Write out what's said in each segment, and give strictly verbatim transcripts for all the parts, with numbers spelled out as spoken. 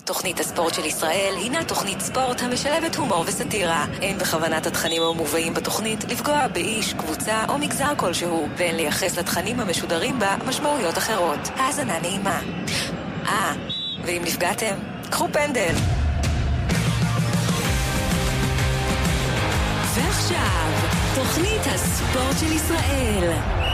תוכנית הספורט של ישראל הינה תוכנית ספורט המשלבת הומור וסטירה. אין בכוונת התכנים המובאים בתוכנית לפגוע באיש, קבוצה או מגזר כלשהו, ואין לייחס לתכנים המשודרים בה משמעויות אחרות. האזנה נעימה. אה, ואם נפגעתם, קחו פנדל. ועכשיו, תוכנית הספורט של ישראל.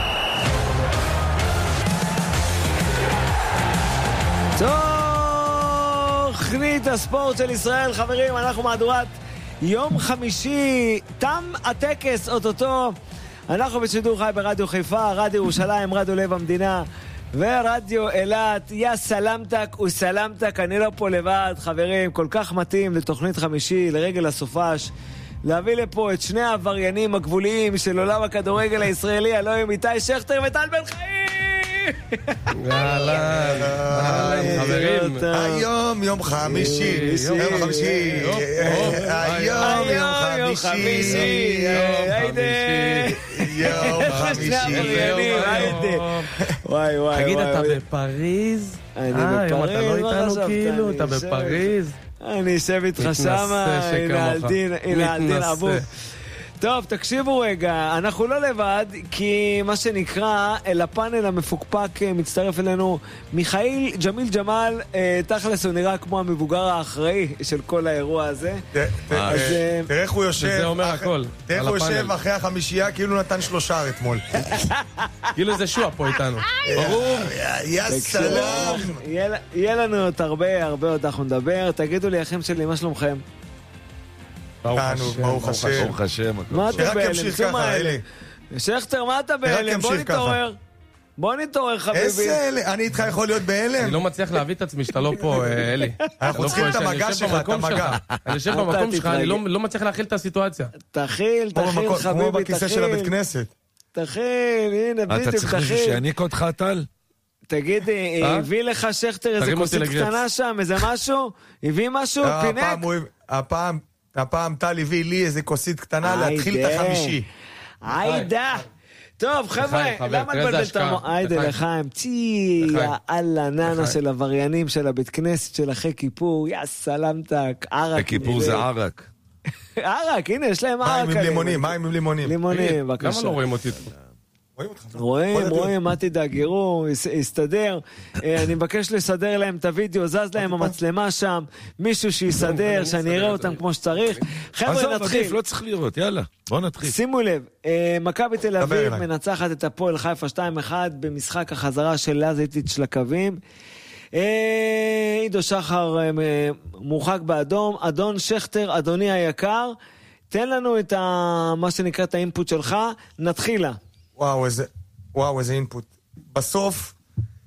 תוכנית הספורט של ישראל, חברים, אנחנו מהדורת יום חמישי, תם הטקס אוטוטו. אנחנו בשידור חי ברדיו חיפה, רדיו ירושלים, רדיו לב המדינה ורדיו אילת. יא סלמתק וסלמתק, אני לא פה לבד, חברים, כל כך מתאים לתוכנית חמישי, לרגל הסופש, להביא לפה את שני העבריינים הגבוליים של עולם הכדורגל הישראלי, הלוא הם איתי שכטר וטל בן חיים. אהלן, אהלן, חברים. היום יום חמישי, יום חמישי, היום יום חמישי, היידה, יום חמישי, וואי וואי. תגיד, אתה בפריז? אני בפריז, אתה לא איתנו כאילו, אתה בפריז? אני אשב איתך שמה, הנה אלדין אבו. טוב, תקשיבו רגע, אנחנו לא לבד, כי מה שנקרא, אל הפאנל המפוקפק מצטרף אלינו מיכאל ג'מיל ג'מאל, תכלס הוא נראה כמו המבוגר האחראי של כל האירוע הזה. תראה איך הוא יושב, זה אומר הכל. תראה איך הוא יושב אחרי החמישייה, כאילו נתן שלושה אתמול. כאילו זה שועה פה איתנו. ברור. יא סלאם. יהיה לנו עוד הרבה, הרבה עוד אנחנו נדבר. תגידו לי, אחים שלי, מה שלומכם? ברוך השם, ברוך השם. מה אתה שרק בהלם? ימשיך ככה, אלי. שכטר, מה אתה בהלם? בוא נתעורר. בוא נתעורר, חביבי. איזה אלי? אני איתך יכול להיות בהלם? אני לא מצליח להביא את עצמי שאתה לא פה, אלי. אנחנו צריכים את המגע שלך, את המגע. אני יושב במקום שלך, אני לא מצליח להכיל את הסיטואציה. תכיל, תכיל, חביבי, תכיל. כמו בכיסא של הבית כנסת. תכיל, הנה, בדיוק, תכיל. אתה צריך מישהו שיעניק אותך, טל? תגיד, הביא לך שכטר איזה כוסית קטנה שם, איזה משהו? הביא משהו? פינק? הפעם... הפעם טל הביא לי איזה כוסית קטנה להתחיל את החמישי. היידה. טוב, חבר'ה, למה לבלבל את המוח? היידה לחיים, צי, יאללה, ננה של עבריינים של הבית כנסת של אחרי כיפור, יא סלמתק, ערק. בכיפור זה ערק. ערק, הנה, יש להם ערק. מים עם לימונים, מים עם לימונים. לימונים, בבקשה. למה לא רואים אותי פה? רואים, רואים, מה תדאג, יראו, יסתדר. אני מבקש לסדר להם את הוידאו, זז להם המצלמה שם, מישהו שיסדר, שאני אראה אותם כמו שצריך. חבר'ה, נתחיל. לא צריך לראות, יאללה, בוא נתחיל. שימו לב, מכבי תל אביב מנצחת את הפועל חיפה שתיים אחד במשחק החזרה של לזיטיץ' לקווים. עידו שחר מורחק באדום. אדון שכטר, אדוני היקר, תן לנו את מה שנקרא את האינפוט שלך, נתחילה. וואו, איזה, וואו, איזה אינפוט. בסוף,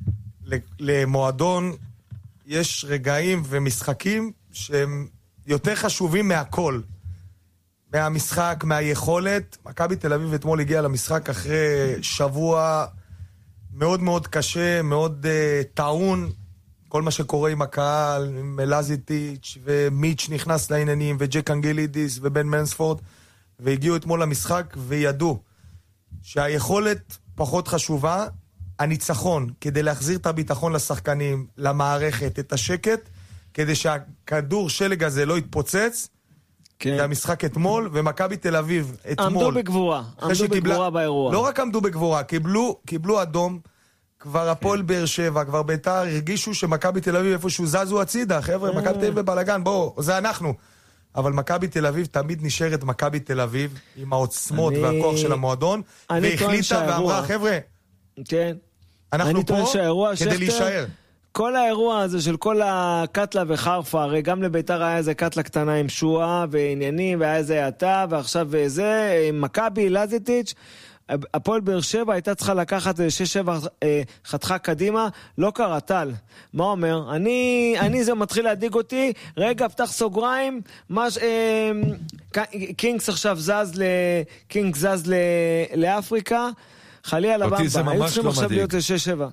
למועדון, יש רגעים ומשחקים שהם יותר חשובים מהכל. מהמשחק, מהיכולת. מכבי תל אביב אתמול הגיע למשחק אחרי שבוע מאוד מאוד קשה, מאוד uh, טעון. כל מה שקורה עם הקהל, עם לזיטיץ' ומיץ' נכנס לעניינים, וג'ק אנגלידיס ובן מנספורד, והגיעו אתמול למשחק וידעו שהיכולת פחות חשובה, הניצחון, כדי להחזיר את הביטחון לשחקנים, למערכת, את השקט, כדי שהכדור שלג הזה לא יתפוצץ, כן. זה המשחק אתמול, ומכבי תל אביב אתמול. עמדו בגבורה, עמדו בגבורה באירוע. לא רק עמדו בגבורה, קיבלו, קיבלו אדום, כבר הפועל באר שבע, כבר ביתר, הרגישו שמכבי תל אביב איפשהו זזו הצידה, חבר'ה, מכבי תל אביב בבלגן, בואו, זה אנחנו. אבל מכבי תל אביב תמיד נשארת מכבי תל אביב, עם העוצמות אני... והכוח של המועדון, והחליטה ואמרה, חבר'ה, כן. אנחנו פה כדי שכתר, להישאר. כל האירוע הזה של כל הקטלה וחרפה, הרי גם לביתר היה איזה קטלה קטנה עם שואה ועניינים, והיה איזה עתה, ועכשיו זה, עם מכבי, לזיטיץ', הפועל באר שבע הייתה צריכה לקחת שש שבע אה, חתכה קדימה, לא קרה. טל, מה אומר? אני, אני זה מתחיל להדיג אותי, רגע, פתח סוגריים, מש, אה, קינגס עכשיו זז ל, קינגס זז ל, לאפריקה, חלי על הבמבה, היו צריכים עכשיו להיות שש שבע.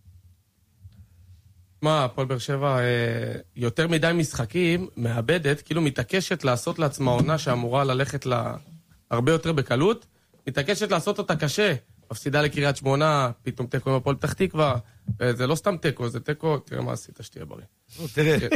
מה, הפועל באר שבע יותר מדי משחקים מאבדת, כאילו מתעקשת לעשות לעצמה עונה שאמורה ללכת לה הרבה יותר בקלות, מתעקשת לעשות אותה קשה, מפסידה לקריית שמונה, פתאום תיקו עם הפועל פתח תקווה, זה לא סתם תיקו, זה תיקו, תראה מה עשית שתהיה בריא. תראה,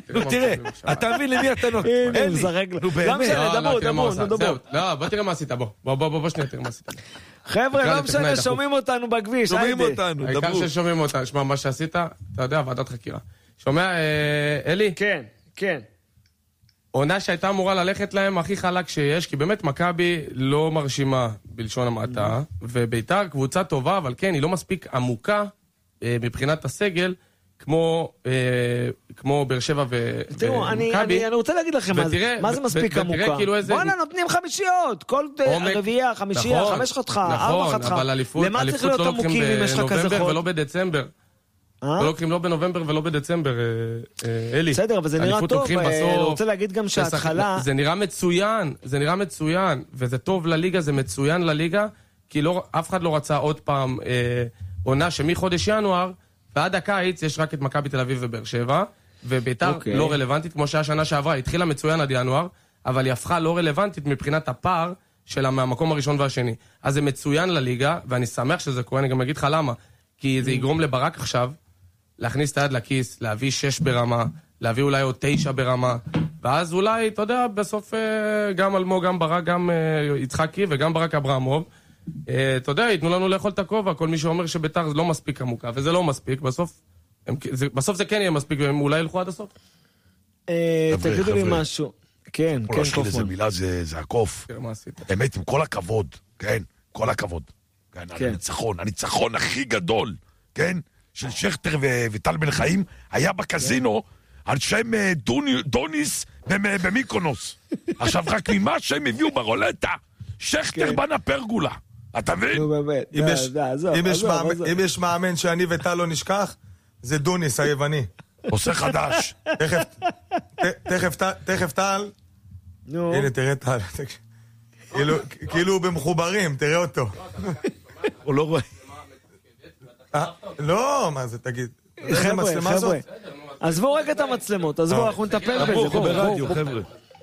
נו, תראה, אתה מבין למי אתה נותן? הנה, הוא זרק לו. לא משנה, דברו, דברו, נו, דברו. לא, בוא תראה מה עשית, בוא. בוא, בוא, בוא, שנייה, תראה מה עשית. חבר'ה, לא משנה, שומעים אותנו בכביש, שומעים אותנו, העיקר דברו. ששומעים אותנו, שמע, מה שעשית, אתה יודע, ועדת חקירה. שומע, אלי? כן, כן. עונה שהייתה אמורה ללכת להם הכי חלק שיש, כי באמת מכבי לא מרשימה בלשון המעטה, וביתר קבוצה טובה, אבל כן, היא לא מספיק עמוקה מבחינת הסגל, כמו, כמו באר שבע ומכבי. תראו, אני, אני, אני רוצה להגיד לכם ותראה, מה זה מספיק ו- עמוקה. כאילו איזה... בוא'נה, נותנים חמישיות, כל עומק, רביעייה, חמישייה, נכון, חמש חתך, נכון, ארבע חתך. אבל אליפות, למה צריך אליפות להיות לא לוקחים עמוקים אם יש לך כזה בנובמבר חול? ולא בדצמבר. אה? לא לוקחים לא בנובמבר ולא בדצמבר, אלי. בסדר, אבל זה נראה אליפות טוב, לוקחים אני בסוף. רוצה להגיד גם שההתחלה... זה נראה מצוין, זה נראה מצוין, וזה טוב לליגה, זה מצוין לליגה, כי לא, אף אחד לא רצה עוד פעם אה, עונה שמחודש ינואר, ועד הקיץ יש רק את מכבי תל אביב ובאר שבע, וביתר אוקיי. לא רלוונטית, כמו שהיה שנה שעברה, התחילה מצוין עד ינואר, אבל היא הפכה לא רלוונטית מבחינת הפער שלה מהמקום הראשון והשני. אז זה מצוין לליגה, ואני שמח שזה קורה, אני גם אגיד לך למה, כי זה יגרום לברק עכשיו, להכניס את היד לכיס, להביא שש ברמה, להביא אולי עוד תשע ברמה, ואז אולי, אתה יודע, בסוף גם אלמו, גם ברק, גם יצחקי וגם ברק אברמוב, אתה יודע, ייתנו לנו לאכול את הכובע, כל מי שאומר שביתר זה לא מספיק עמוקה, וזה לא מספיק, בסוף, הם, זה, בסוף זה כן יהיה מספיק, והם אולי ילכו עד הסוף. תגידו לי משהו. כן, כן, קופמן. איזה מילה זה הקוף. באמת, עם כל הכבוד, כן, כל הכבוד. כן, הניצחון, הניצחון הכי גדול, כן? של שכטר וטל בן חיים, היה בקזינו על שם דוניס במיקונוס. עכשיו, רק ממה שהם הביאו ברולטה, שכטר בנה פרגולה. אתה מבין? נו, באמת. אם יש מאמן שאני וטל לא נשכח, זה דוניס היווני. עושה חדש. תכף טל. נו. הנה, תראה טל. כאילו הוא במחוברים, תראה אותו. הוא לא רואה. לא, מה זה, תגיד. חבר'ה, חבר'ה. עזבו רגע את המצלמות, עזבו, אנחנו נטפל בזה. בואו, ברדיו, חבר'ה.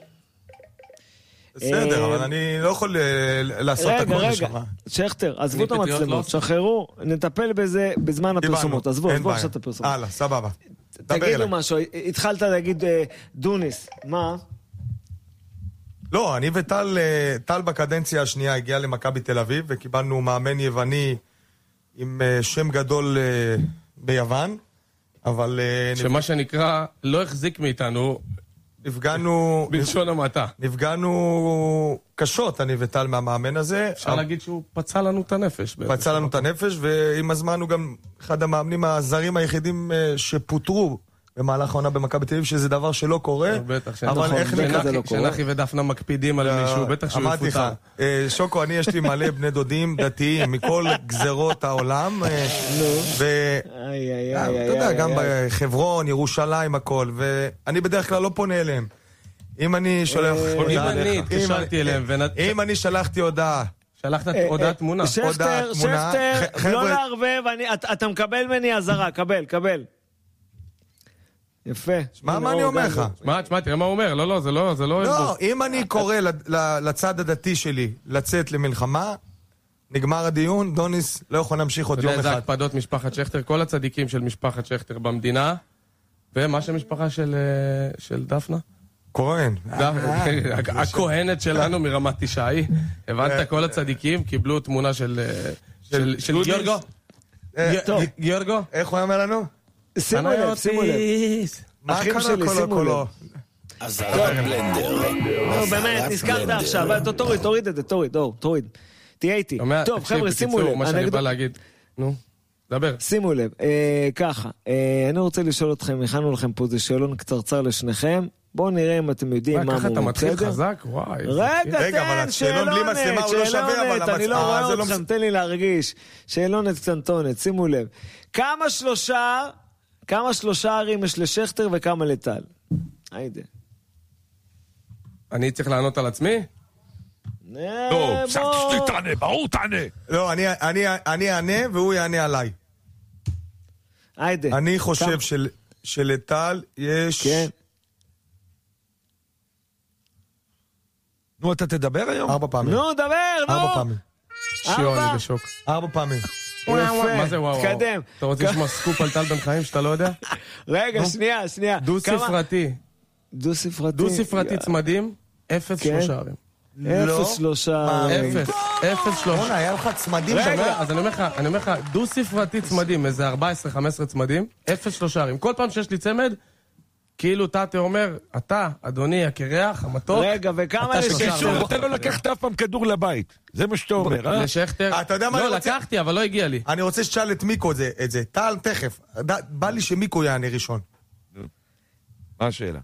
בסדר, אבל אני לא יכול לעשות את הכל רגע, לשם. רגע, שכטר, עזבו את המצלמות, שחררו, נטפל בזה בזמן הפרסומות. עזבו, עזבו עכשיו את הפרסומות. הלאה, סבבה. תגידו משהו, התחלת להגיד דוניס, מה? לא, אני וטל, טל בקדנציה השנייה הגיע למכבי תל אביב, וקיבלנו מאמן יווני עם שם גדול ביוון, אבל... שמה שנקרא, לא החזיק מאיתנו... נפגענו... בלשון המעטה. נפגענו קשות, אני וטל מהמאמן הזה. אפשר להגיד שהוא פצע לנו את הנפש. פצע לנו את הנפש, ועם הזמן הוא גם אחד המאמנים הזרים היחידים שפוטרו במהלך העונה במכבי תל אביב, שזה דבר שלא קורה. בטח, אבל איך נקרא זה לא קורה. שנחי ודפנה מקפידים על מישהו, בטח שהוא יפוטר. שוקו, אני יש לי מלא בני דודים דתיים מכל גזרות העולם. ואתה יודע, גם בחברון, ירושלים, הכל. ואני בדרך כלל לא פונה אליהם. אם אני שולח... אם אני התקשרתי אליהם. אם אני שלחתי הודעה. שלחת הודעת תמונה. שכטר, שכטר, לא לערבב, אתה מקבל ממני עזרה, קבל, קבל. יפה. מה, מה אני אומר לך? מה, תשמע, תראה מה הוא אומר. לא, לא, זה לא, זה לא... לא, אם אני קורא לצד הדתי שלי לצאת למלחמה, נגמר הדיון, דוניס לא יכול להמשיך עוד יום אחד. אתה יודע, זה הקפדות משפחת שכטר, כל הצדיקים של משפחת שכטר במדינה, ומה שהמשפחה של דפנה? כהן. הכהנת שלנו מרמת ישי. הבנת, כל הצדיקים קיבלו תמונה של גיורגו. גיורגו? איך הוא אומר לנו? שימו לב, שימו לב. אחים שלי, שימו לב. אזהרת בלנדר. נו, באמת, נזכרת עכשיו. תוריד, תוריד את זה, תוריד, תוריד. תהיה איתי. טוב, חבר'ה, שימו לב. מה שאני בא להגיד. נו, דבר. שימו לב, ככה. אני רוצה לשאול אתכם, הכנו לכם פה איזה שאלון קצרצר לשניכם. בואו נראה אם אתם יודעים מה ככה אתה מתחיל חזק? וואי. רגע, תן, שאלונת, שאלונת, אני לא רואה אתכם, תן לי להרגיש. שאלונת קצנטונת, שימו לב. כמה שלושה... כמה שלושה ערים יש לשכטר וכמה לטל? היידה. אני צריך לענות על עצמי? לא, פסקתי שתענה, ברור תענה. לא, אני אענה והוא יענה עליי. היידה. אני חושב שלטל יש... כן. נו, אתה תדבר היום? ארבע פעמים. נו, דבר, נו. ארבע פעמים. שיו, אני בשוק. ארבע פעמים. מה זה וואו? תקדם. אתה רוצה לשמוע סקופ על טל בן חיים שאתה לא יודע? רגע, שנייה, שנייה. דו ספרתי. דו ספרתי. דו ספרתי צמדים, אפס שלושה ערים. אפס שלושה. אפס, אפס שלושה. בונה, היה לך צמדים. אז אני אומר לך, אני אומר לך, דו ספרתי צמדים, איזה ארבע עשרה חמש עשרה צמדים, אפס שלושה ערים. כל פעם שיש לי צמד, כאילו תתה אומר, אתה, אדוני, הקרח, המתוק. רגע, וכמה לשכטר? אתה לא לקחת אף פעם כדור לבית. זה מה שאתה אומר, אה? לשכטר. אתה יודע מה אני לא, רוצה? לקחתי, אבל לא הגיע לי. אני רוצה שתשאל את מיקו את זה. טל, תכף. בא לי שמיקו יענה ראשון. מה השאלה?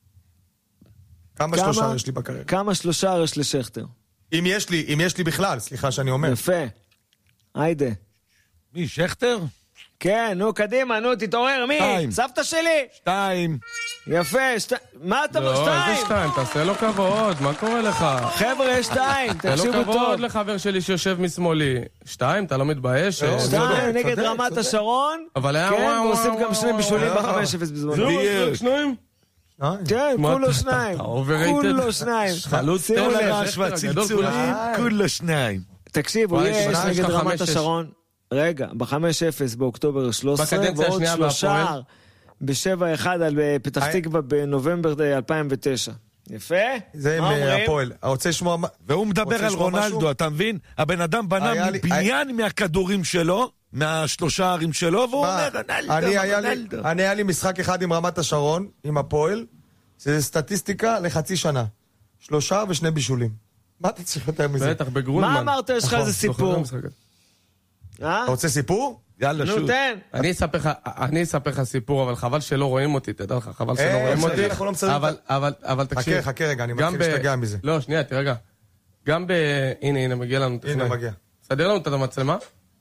כמה שלושה יש לי בקריירה? כמה שלושה יש לשכטר? אם יש לי, אם יש לי בכלל, סליחה שאני אומר. יפה. היידה. מי, שכטר? כן, נו, קדימה, נו, תתעורר, מי? שתיים. סבתא שלי? שתיים. יפה, שתיים. מה אתה אומר, לא, שתיים? איזה שתיים? תעשה לו כבוד, מה קורה לך? חבר'ה, יש שתיים, תעשה תקשיבו לו טוב. כבוד לחבר שלי שיושב משמאלי. שתיים, אתה לא מתבייש? שתיים נגד רמת השרון. אבל היה כן, וואו, ועושים וואו, גם שני וואו, בישולים וואו. בחמש אפס בזמנו. זהו, רק שניים? כן, מה, כולו אתה- שניים. אתה overrated? כולו שניים. חלוץ שימו תל לב. הרעש והצלצולים, כולו שניים. תקשיבו, וואי, יש שנה, יש נגד לך רמת חמש, שש. השרון. רגע, ב-חמש אפס באוקטובר שלוש עשרה, בקדנציה ועוד השנייה שלושה בהפועל. ב-שבע אחד על פתח תקווה בנובמבר אלפיים ותשע. יפה? זה עם מה אה, אומרים? הפועל. רוצה לשמוע... מה- והוא מדבר רוצה על לשמוע משהו? רונלדו, אתה מבין? הבן אדם בנה היה לי- בניין מהכדורים שלו, מהשלושה ערים שלו, והוא מה? אומר, רונלדו, אני היה לי- רונלדו. אני היה לי משחק אחד עם רמת השרון, עם הפועל, זה סטטיסטיקה לחצי שנה. שלושה ושני בישולים. מה אתה צריך יותר מזה? בטח, בגרונמן. מה אמרת, יש לך נכון, איזה זוכר סיפור? את המשחק הזה. אה? אתה רוצה סיפור? יאללה, נו, שוט. תן. אני אספר לך, אני אספר לך סיפור, אבל חבל שלא רואים אותי, תדע לך, חבל שלא אה, רואים בסדר, אותי. אנחנו לא מסדרים אבל, את אבל, אבל תקשיב. חכה, חכה רגע, אני גם מתחיל ב- להשתגע מזה. לא, שנייה, תירגע. גם ב... הנה, הנה, מגיע לנו טכנאי. הנה, מגיע. סדר לנו את המצלמה?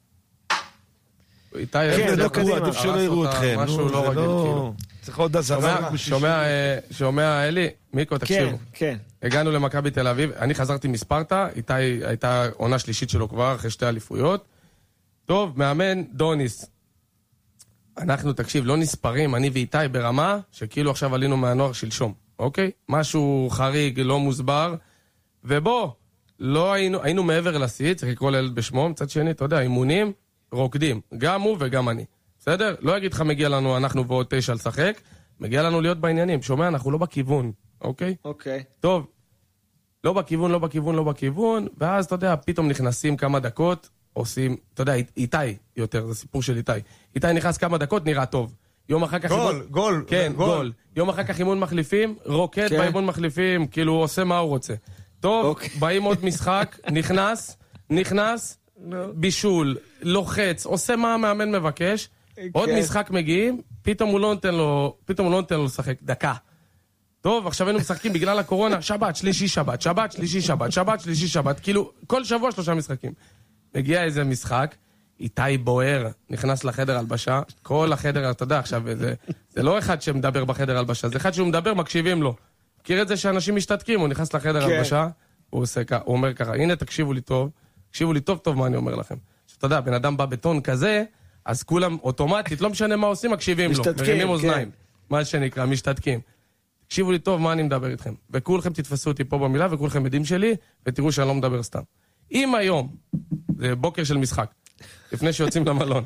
איתי... כן, איזה- לא קדימה. עדיף שלא הרס יראו אותה, אתכם. משהו נו, לא זה רגיל, כאילו. צריך עוד הזרה. שומע, שומע, אה, שומע, אלי, מיקו, כן, תקשיבו. כן. הגענו למכבי תל אביב, אני חזרתי מספרטה, איתי הייתה עונה שלישית שלו כבר, אחרי שתי אליפויות. טוב, מאמן, דוניס. אנחנו, תקשיב, לא נספרים, אני ואיתי ברמה, שכאילו עכשיו עלינו מהנוער שלשום, אוקיי? משהו חריג, לא מוסבר, ובוא, לא היינו, היינו מעבר לשיא, צריך לקרוא לילד בשמו, מצד שני, אתה יודע, אימונים, רוקדים, גם הוא וגם אני, בסדר? לא אגיד לך מגיע לנו, אנחנו ועוד תשע לשחק, מגיע לנו להיות בעניינים, שומע, אנחנו לא בכיוון, אוקיי? אוקיי. טוב, לא בכיוון, לא בכיוון, לא בכיוון, ואז, אתה יודע, פתאום נכנסים כמה דקות, עושים, אתה יודע, איתי יותר, זה סיפור של איתי. איתי נכנס כמה דקות, נראה טוב. יום אחר כך... גול, אימון... גול, כן, גול. גול. יום אחר כך אימון מחליפים, רוקד כן. באימון מחליפים, כאילו הוא עושה מה הוא רוצה. טוב, אוקיי. באים עוד משחק, נכנס, נכנס, בישול, לוחץ, עושה מה המאמן מבקש, עוד כן. משחק מגיעים, פתאום הוא לא נותן לו, פתאום הוא לא נותן לו לשחק, דקה. טוב, עכשיו היינו משחקים בגלל הקורונה, שבת, שלישי, שבת, שבת, שלישי, שבת, שבת, שלישי, שבת, כאילו, כל שבוע שלושה משחקים. מגיע איזה משחק, איתי בוער, נכנס לחדר הלבשה, כל החדר, אתה יודע, עכשיו, זה, זה לא אחד שמדבר בחדר הלבשה, זה אחד שהוא מדבר, מקשיבים לו. מכיר את זה שאנשים משתתקים, הוא נכנס לחדר כן. הלבשה, הוא, עושה, הוא אומר ככה, הנה תקשיבו לי טוב, תקשיבו לי טוב טוב מה אני אומר לכם. שאתה יודע, בן אדם בא בטון כזה, אז כולם אוטומטית, לא משנה מה עושים, מקשיבים לו, משתתקים, מרימים כן. אוזניים, מה שנקרא, משתתקים. תקשיבו לי טוב מה אני מדבר איתכם, וכולכם תתפסו אותי פה במילה, וכולכם עדים שלי, ותראו שאני לא מדבר סתם. אם היום, זה בוקר של משחק, לפני שיוצאים למלון,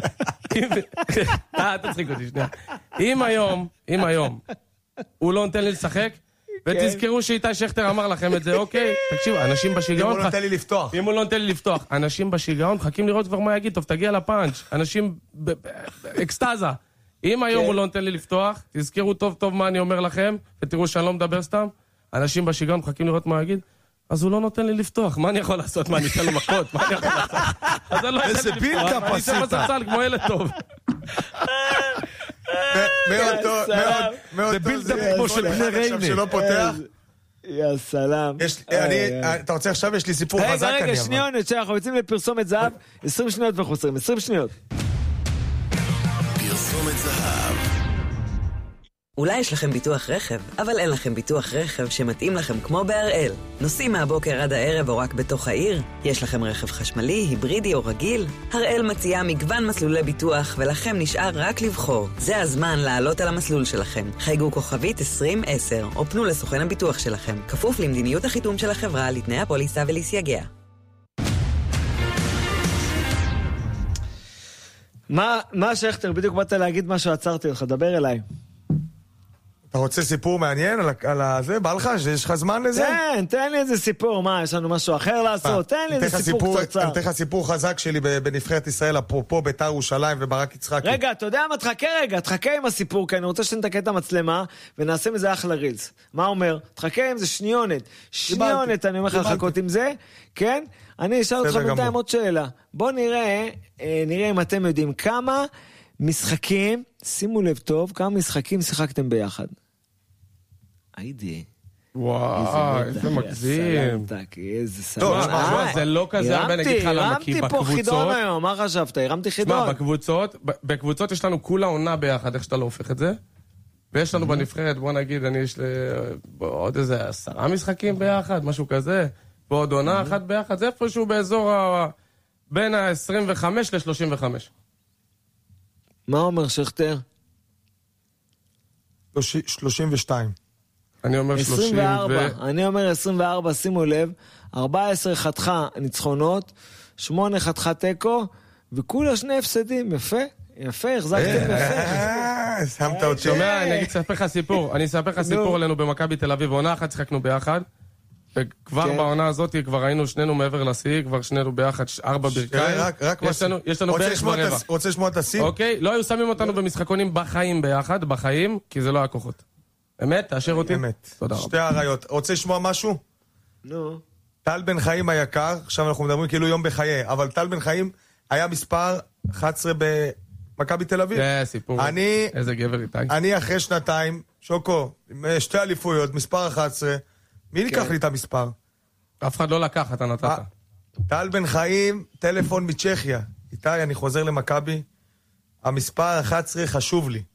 אה, תצחיק אותי שנייה. אם היום, אם היום, הוא לא נותן לי לשחק, ותזכרו שאיתי שכטר אמר לכם את זה, אוקיי? תקשיבו, אנשים אם בשיגעון... הוא לא נותן לי לפתוח. אם הוא לא נותן לי לפתוח. אנשים בשיגעון מחכים לראות כבר מה יגיד, טוב, תגיע לפאנץ'. אנשים באקסטאזה. אם היום הוא לא נותן לי לפתוח, תזכרו טוב טוב מה אני אומר לכם, ותראו שאני לא מדבר סתם. אנשים בשיגעון מחכים לראות מה יגיד, אז הוא לא נותן לי לפתוח. מה אני יכול לעשות? מה, אני אתן לו מכות? מה אני יכול לעשות? אז אני לא אתן לי לפתוח. בילקאפ אני אתן עשית. בספסל כמו ילד טוב. מאוד טוב, מאוד, מאוד זה טוב. בילדאפ כמו של בני ריינה. שלא פותח. יא סלאם. יש- אני- אתה רוצה עכשיו, יש לי סיפור חזק. רגע, אני רגע, אבל. שניונת, שאנחנו יוצאים לפרסומת זהב, עשרים שניות וחוזרים, עשרים שניות. פרסומת זהב. אולי יש לכם ביטוח רכב, אבל אין לכם ביטוח רכב שמתאים לכם כמו בהראל. נוסעים מהבוקר עד הערב או רק בתוך העיר? יש לכם רכב חשמלי, היברידי או רגיל? הראל מציעה מגוון מסלולי ביטוח, ולכם נשאר רק לבחור. זה הזמן לעלות על המסלול שלכם. חייגו כוכבית עשרים עשר, או פנו לסוכן הביטוח שלכם. כפוף למדיניות החיתום של החברה, לתנאי הפוליסה ולסייגיה. מה, מה שכתר, בדיוק באת להגיד משהו, עצרתי אותך, דבר אליי. אתה רוצה סיפור מעניין על זה? בא לך? שיש לך זמן לזה? תן, תן לי איזה סיפור, מה, יש לנו משהו אחר לעשות? תן לי איזה סיפור קצר. אני אתן לך סיפור חזק שלי בנבחרת ישראל, אפרופו בית"ר ירושלים וברק יצחקי. רגע, אתה יודע מה? תחכה רגע, תחכה עם הסיפור, כי אני רוצה שנתקן את המצלמה, ונעשה מזה אחלה רילס. מה אומר? תחכה עם זה שניונת. שניונת, אני אומר לך לחכות עם זה, כן? אני אשאל אותך בינתיים עוד שאלה. בוא נראה, נראה אם אתם יודעים כמה משחקים, שימו לב טוב, כמה משחקים שיחקתם ביחד. היידי. וואו, איזה מגזים. איזה סלם. זה לא כזה הרבה, נגיד לך למה, כי הרמתי פה חידון היום, מה חשבת? הרמתי חידון. בקבוצות, בקבוצות יש לנו כולה עונה ביחד, איך שאתה לא הופך את זה. ויש לנו בנבחרת, בוא נגיד, אני יש לי עוד איזה עשרה משחקים ביחד, משהו כזה. ועוד עונה אחת ביחד, זה איפשהו באזור בין ה-עשרים וחמש ל-שלושים וחמש. מה אומר שכתר? שלושים ושתיים. אני אומר שלושים ו... אני אומר עשרים וארבע, שימו לב, ארבע עשרה חתכה ניצחונות, שמונה חתכה טקו, וכולה שני הפסדים, יפה, יפה, החזקתם יפה. שמת אותי. שומע, אני אספר לך סיפור, אני אספר לך סיפור עלינו במכבי תל אביב, עונה אחת שחקנו ביחד, וכבר בעונה הזאת כבר היינו שנינו מעבר לשיא, כבר שנינו ביחד ארבע ברכיים, יש לנו בערך ורבע. רוצה לשמוע את השיא? אוקיי, לא היו שמים אותנו במשחקונים בחיים ביחד, בחיים, כי זה לא היה כוחות. אמת? תאשר אותי? אמת. שתי הרעיות. רוצה לשמוע משהו? נו. טל בן חיים היקר, עכשיו אנחנו מדברים כאילו יום בחיי, אבל טל בן חיים היה מספר אחת עשרה במכבי תל אביב. זה סיפור. אני... איזה גבר איתי. אני אחרי שנתיים, שוקו, שתי אליפויות, מספר אחת עשרה, מי לקח לי את המספר? אף אחד לא לקח, אתה נתת. טל בן חיים, טלפון מצ'כיה. איתי, אני חוזר למכבי, המספר אחת עשרה חשוב לי.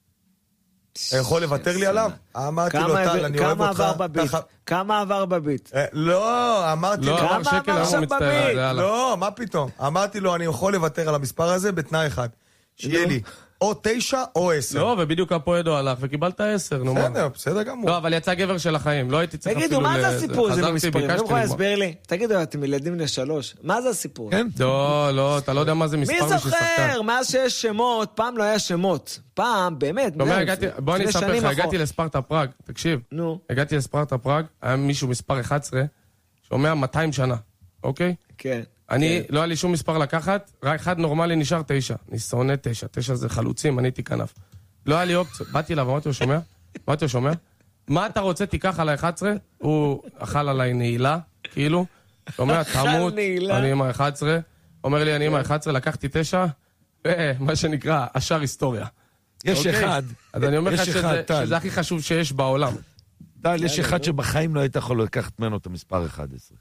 אתה יכול לוותר לי עליו? אמרתי לו, טל, אני אוהב אותך. כמה עבר בביט? לא, אמרתי לו. לא, אמר שקל, הוא מצטער. לא, מה פתאום? אמרתי לו, אני יכול לוותר על המספר הזה בתנאי אחד. שיהיה לי או תשע או עשר. לא, ובדיוק הפועדו הלך וקיבלת עשר, נו מה. בסדר, בסדר גמור. לא, אבל יצא גבר של החיים, לא הייתי צריך אפילו... תגידו, מה זה הסיפור הזה במספרים? אתם יכולים להסביר לי? תגידו, אתם ילדים לשלוש, מה זה הסיפור? לא, לא, אתה לא יודע מה זה מספר מי זוכר? מאז שיש שמות, פעם לא היה שמות. פעם, באמת. בוא אני אספר לך, הגעתי לספרטה פראג, תקשיב. נו. הגעתי לספרטה פראג, היה מישהו מספר אחת עשרה, שאומר מאתיים שנה, אוקיי? כן. אני, לא היה לי שום מספר לקחת, רק אחד נורמלי נשאר תשע. אני שונא תשע, תשע זה חלוצים, אני הייתי כנף. לא היה לי אופציה, באתי אליו, אמרתי לו, שומע? אמרתי לו, שומע? מה אתה רוצה, תיקח על ה-אחת עשרה? הוא אכל עליי נעילה, כאילו. שומע, תמות, אני עם ה-אחת עשרה. אומר לי, אני עם ה-אחת עשרה, לקחתי תשע, ומה שנקרא, השאר היסטוריה. יש אחד. אז אני אומר לך שזה הכי חשוב שיש בעולם. טל, יש אחד שבחיים לא היית יכול לקחת ממנו את המספר אחת עשרה.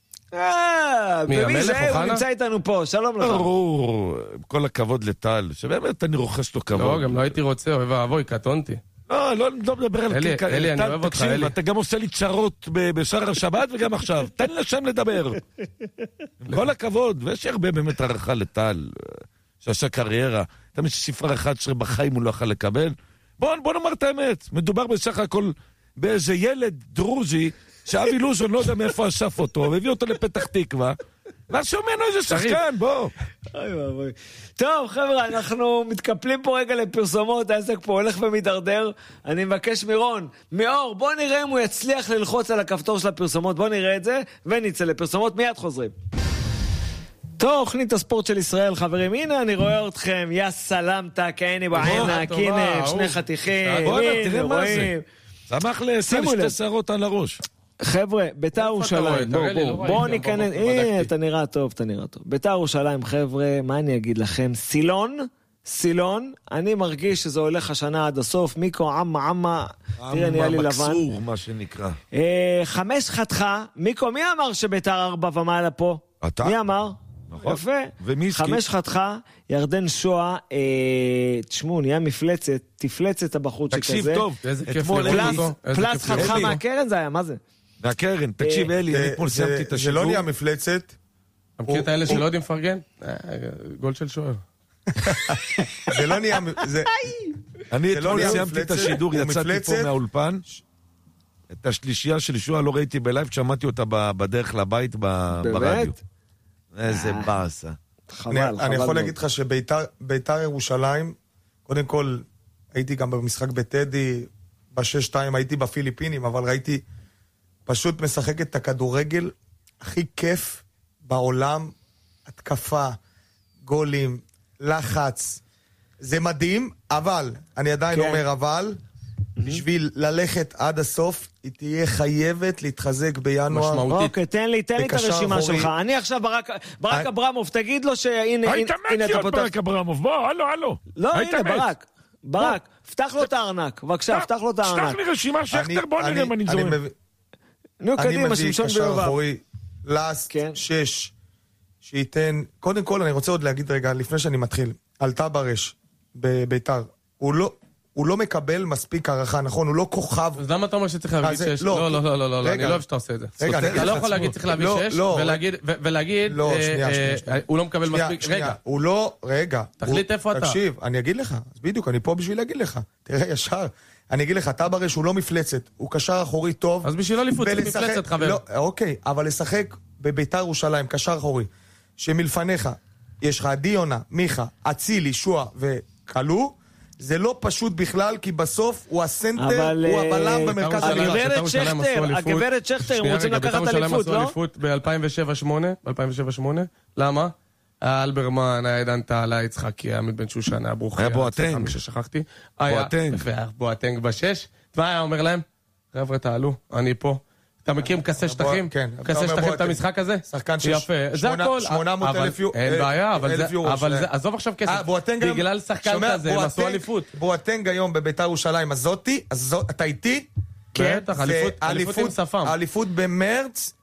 אה, ומי זה? הוא נמצא איתנו פה, שלום לך. ברור, כל הכבוד לטל, שבאמת אני רוכש לו כבוד. לא, גם לא הייתי רוצה, אוי ואבוי, קטונתי. לא, לא מדבר על... אלי, אלי, אני אוהב אותך, אלי. אתה גם עושה לי צרות בשער השבת וגם עכשיו. תן לשם לדבר. כל הכבוד, ויש הרבה באמת הערכה לטל, שעשה קריירה. תמיד שספרה אחת עשרה בחיים הוא לא יכול לקבל. בוא נאמר את האמת, מדובר בסך הכל באיזה ילד דרוזי, שאבי לוזון לא יודע מאיפה אסף אותו, והביא אותו לפתח תקווה, ואז שאומנו איזה שחקן, בוא. אוי ואבוי. טוב, חבר'ה, אנחנו מתקפלים פה רגע לפרסומות, העסק פה הולך ומתדרדר. אני מבקש מירון, מאור, בוא נראה אם הוא יצליח ללחוץ על הכפתור של הפרסומות, בוא נראה את זה, ונצא לפרסומות, מיד חוזרים. תוכנית הספורט של ישראל, חברים, הנה אני רואה אתכם, יא סלמתה, כהנה בעינה, כהנה, שני חתיכים, הנה, רואים. שמח לסל שתי שערות על הראש. חבר'ה, בית"ר ירושלים, בואו, בואו, בואו ניכנס, הנה, אתה נראה טוב, אתה נראה טוב. בית"ר ירושלים, חבר'ה, מה אני אגיד לכם? סילון, סילון, אני מרגיש שזה הולך השנה עד הסוף, מיקו, עמה, עמה, תראה, נהיה לי לבן. מקסור, מה שנקרא. חמש חתכה, מיקו, מי אמר שבית"ר ארבע ומעלה פה? אתה? מי אמר? נכון. יפה. ומי חמש חתכה, ירדן שואה, אה, תשמעו, נהיה מפלצת, תפלצת הבחוץ שכזה. תקשיב טוב. איזה כיף לראות אותו. פלס חתכה מהקרן זה היה, מה זה? מהקרן, תקשיב אלי, אני אתמול סיימתי את השידור. זה לא נהיה מפלצת. אתה מכיר את האלה שלא יודעים לפרגן? גול של שוער. זה לא נהיה... אני אתמול סיימתי את השידור, יצאתי פה מהאולפן. את השלישייה של שואה לא ראיתי בלייב, שמעתי אותה בדרך לבית ברדיו. איזה באסה. חבל, אני, חבל. אני יכול מאוד. להגיד לך שביתר ירושלים, קודם כל, הייתי גם במשחק בטדי, בשש שתיים הייתי בפיליפינים, אבל ראיתי פשוט משחקת את הכדורגל הכי כיף בעולם, התקפה, גולים, לחץ, זה מדהים, אבל, אני עדיין כן. אומר אבל, בשביל ללכת עד הסוף, היא תהיה חייבת להתחזק בינואר. משמעותית. אוקיי, תן לי, תן לי את בקשר הרשימה אחורי. שלך. אני עכשיו ברק, ברק היי. אברמוב, תגיד לו שהנה, היית הנה מת אתה להיות פותח. ברק אברמוב, בוא, הלו, הלו. לא, היית הנה, מת. ברק. ברק, פתח לו את הארנק. בבקשה, פתח לו את שלח הארנק. לי רשימה שכתר, בוא נראה מה אני אני זורם. מביא- נו, אני קדימה, מביא שמשון קשר ויובב. אחורי, לאסט, כן. שש, שייתן, קודם כל אני רוצה עוד להגיד רגע, לפני שאני מתחיל, על טברש, בביתר, הוא לא, הוא לא מקבל מספיק הערכה, נכון? הוא לא כוכב. אז למה אתה אומר שצריך להביא אז זה- שש? לא, לא, לא, לא, לא, לא, רגע. אני לא אוהב שאתה עושה את זה. רגע, אני אגיד אתה לא לך יכול להגיד עצמו. צריך להביא לא, שש, לא, ולהגיד, ו- ולהגיד, לא, אה, שנייה, אה, שנייה, שנייה. הוא לא מקבל שנייה, מספיק, שנייה, רגע, הוא לא, רגע. תחליט הוא- איפה אתה. תקשיב, אני אגיד לך, אז בדיוק, אני פה בשביל להגיד לך. תראה, ישר, אני אגיד לך, טברש הוא לא מפלצת, הוא קשר אחורי טוב. אז בשביל אליפות צריך ולשחק- מפלצת, חבר. לא, אוקיי, אבל לשחק בביתר ירושלים, קשר אחורי, שמלפניך יש לך עדי יונה, מיכה, אצילי, שועה וקלו, זה לא פשוט בכלל, כי בסוף הוא הסנטר, אבל, הוא אה, הבלם במרכז בית"ר הליגה. הגברת בית"ר ירושלים עשו שכטר, אליפות. הגברת שכטר, הם שנייה, רוצים רגע, לקחת בית"ר ירושלים אליפות, עשו לא? אליפות ב-אלפיים ושבע שמונה, ב-אלפיים ושבע שמונה, למה? היה אלברמן, היה עידן טל, היה יצחקי, היה עמית בן שושן, היה ברוכי, היה בואטנג. מי ששכחתי. היה- בואטנג. והיה בואטנג בשש. מה היה אומר להם? חבר'ה, תעלו, אני פה. אתה מכיר מכסה שטחים? כן, אתה מכסה אומר שטחים את בואטנג. המשחק הזה? שחקן שש- יפה, זה שמונה- הכל. שמונה מאות אבל- אלף יו- אין אה, בעיה, אבל אלף זה, יורו אבל שלהם. זה, עזוב עכשיו כסף. אה, בואטנג גם- בגלל שחקן שומע, כזה, הם עשו בואטנג- אליפות. בואטנג היום בביתר ירושלים הזאתי, אז זו- אתה איתי? כן, בטח, זה אליפות- אליפות עם שפם. אליפות במרץ,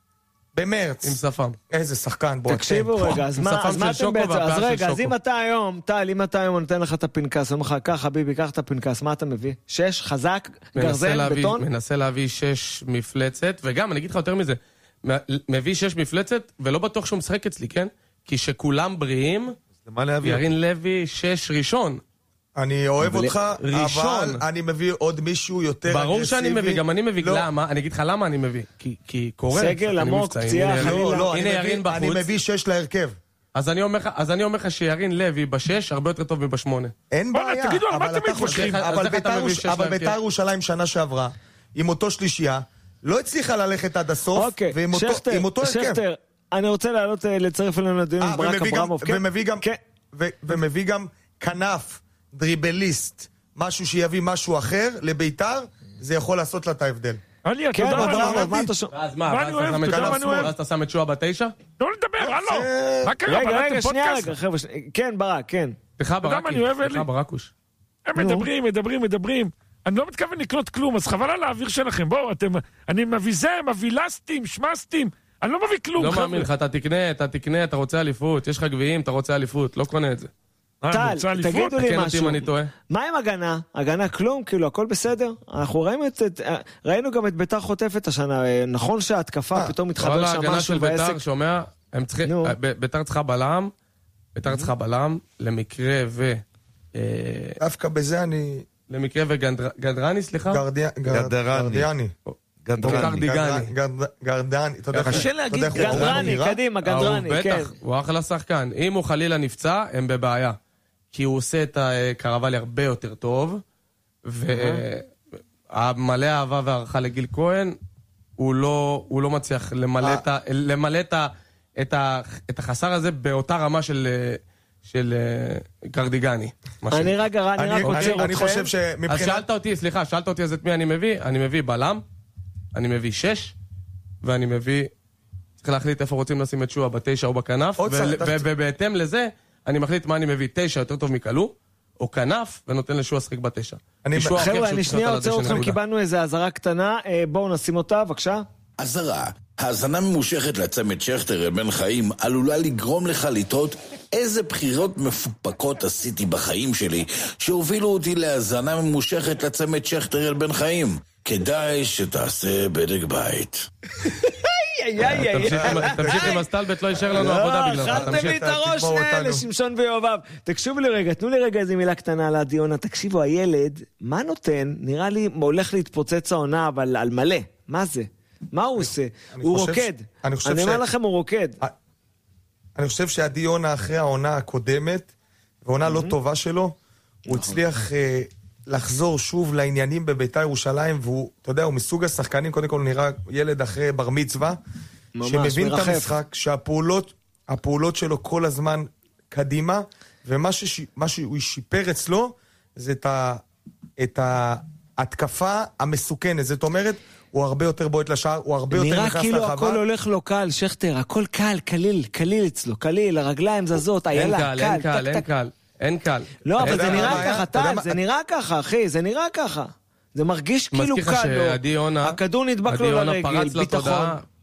במרץ. עם שפם. איזה שחקן בואטנג. תקשיבו רגע, אז עם מה שפם אז מה של אתם שוקו בעצם, אז והפאה של רגע, אז שוקו. אם אתה היום, טל, אם אתה היום נותן לך את הפנקס, אומר לך, קח חביבי, קח את הפנקס, מה אתה מביא? שש, חזק, מנסה גרזן, להביא- בטון? מנסה להביא שש מפלצת, וגם, אני אגיד לך יותר מזה, מ- מביא שש מפלצת, ולא בטוח שהוא משחק אצלי, כן? כי שכולם בריאים, למה להביא? ירין לוי שש ראשון. אני אוהב אבל- אותך, ראשון. אבל אני מביא עוד מישהו יותר אגרסיבי. ברור שאני מביא, גם אני מביא, לא, למה? אני אגיד לך למה אני מביא. כי- כי קורה. סגל שחקנים עמוק, מבצעיים. פציעה, הנה, חלילה. לא, לא, הנה אני ירין מביא- אני בחוץ. מביא שש להרכב. אז אני אומר לך, אז אני אומר לך שירין לוי בשש הרבה יותר טוב מבשמונה. אין בוא'נה, בעיה, תגידו, על מה אבל אתם אתה מתווכחים? חושב, אז אבל איך אתה בית"ר מביא ירוש- שש אבל להרכב? בית"ר ירושלים שנה שעברה, עם אותו שלישייה, לא הצליחה ללכת עד הסוף, אוקיי, ועם אותו- שכטר, עם אותו הרכב. שכטר, אני רוצה לעלות, אה, לצרף אלינו לדיון אה, עם ברק ומביא גם- אברמוב. כן? ומביא גם- כן. ו- ומביא גם כנף, דריבליסט, משהו שיביא משהו אחר לבית"ר, זה יכול לעשות לה את ההבדל. עלי, אתה כן, יודע מה אני אברמוב, אוהב? מה אתה שומע? ואז מה, מה ואז אני אתה אוהב? שם את אתה יודע שועה מה אני אוהב? ואז אתה שם את שועה בתשע? לא לדבר, הלו. זה- מה קרה? רגע, בנתם רגע, שנייה פודקאסט? רגע, חבר'ה, שנייה. כן, ברק, כן. סליחה יודע מה ברקי, אני אוהב, סליחה אלי? ברקוש. הם מדברים, מדברים, מדברים. אני לא מתכוון לקנות כלום, אז חבל על האוויר שלכם. בואו, אתם... אני מביא זה, מביא לסטים, שמסטים. אני לא מביא כלום, לא חבר'ה. מאמין לך, אתה תקנה, אתה תקנה, אתה רוצה אליפות, יש לך גביעים, אתה רוצה אליפות, לא קונה את זה. אה, אני טל, רוצה אליפות? תגידו לי תקן אותי משהו. אם אני טועה. מה עם הגנה? הגנה כלום? כאילו, הכל בסדר? אנחנו ראינו את... את- ראינו גם את ביתר חוטפת השנה. אה, נכון שההתקפה פתאום מתחבר כל שם ההגנה של משהו ביתר, והעסק... שומע, הם צריכים, נו. ב- ביתר צריכה בלם, ביתר צריכה בלם, למקרה ו... אה, דווקא בזה אני... למקרה וגדרני, סליחה? גרדיה- גר- גרדרני. גרדיאני. גדרני. גרדיגני. גרד- גרדני. אתה יודע איך- קשה אתה להגיד יודע איך הוא- גדרני, הוא נראה? קדימה, הוא גדרני, כן. בטח, הוא אחלה שחקן. אם הוא חלילה נפצע, הם בבעיה. כי הוא עושה את הקרבלי הרבה יותר טוב, ומלא אהבה והערכה לגיל כהן, הוא לא, הוא לא מצליח למלא, את, ה, למלא את, ה, את, ה, את החסר הזה באותה רמה של, של גרדיגני. מה ש- אני רגע, אני אני- רק אני- עוצר אני אתכם. חושב אז שמבחינת... שאלת אותי, סליחה, שאלת אותי אז את מי אני מביא? אני מביא בלם, אני מביא שש, ואני מביא... צריך להחליט איפה רוצים לשים את שועה, בתשע או בכנף, עוד ו- שחק- ו- ובהתאם לזה, אני מחליט מה אני מביא, תשע יותר טוב מכלו, או כנף, ונותן לשועה שחק בתשע. אני- כי שועה הכי חבר'ה, חשוב אני שנות שנייה על עוצר הדשא, אתכם, נקודה. קיבלנו איזה אזהרה קטנה. אה, בואו נשים אותה, בבקשה. אזהרה, האזנה ממושכת לצמד שכטר בן חיים עלולה לגרום לך לטעות איזה בחירות מפופקות עשיתי בחיים שלי שהובילו אותי להאזנה ממושכת לצמד שכטר בן חיים. כדאי שתעשה בדק בית. תמשיך עם- תמשיך עם הסטלבט, לא יישאר לנו עבודה בגללך, אכלתם תמשיך. לי את הראש תגמור אה, אותנו. לשמשון ויובב. תקשיבו לי רגע, תנו לי רגע איזה מילה קטנה על הדיונה. תקשיבו, הילד, מה נותן? נראה לי הולך להתפוצץ העונה, אבל על מלא. מה זה? מה הוא עושה? אני הוא חושב ש- רוקד. אני חושב אני ש- אומר לכם, הוא רוקד. אני חושב שעדי יונה אחרי העונה הקודמת, ועונה לא טובה שלו, הוא הצליח לחזור שוב לעניינים בביתר ירושלים, והוא, אתה יודע, הוא מסוג השחקנים, קודם כל נראה ילד אחרי בר מצווה, שמבין את המשחק, שהפעולות, הפעולות שלו כל הזמן קדימה, ומה שהוא שיפר אצלו, זה את ה... את ההתקפה המסוכנת, זאת אומרת, הוא הרבה יותר בועט לשער, הוא הרבה יותר נכנס לחווה. נראה כאילו הכל הולך לו קל, שכתר, הכל קל, קליל, קליל אצלו, קליל, הרגליים זזות, איילה, קל, אין קל, אין קל, אין קל. לא, אבל זה נראה ככה, טל, זה נראה ככה, אחי, זה נראה ככה. זה מרגיש כאילו קל לו, הכדור נדבק לו לרגל, ביטחון.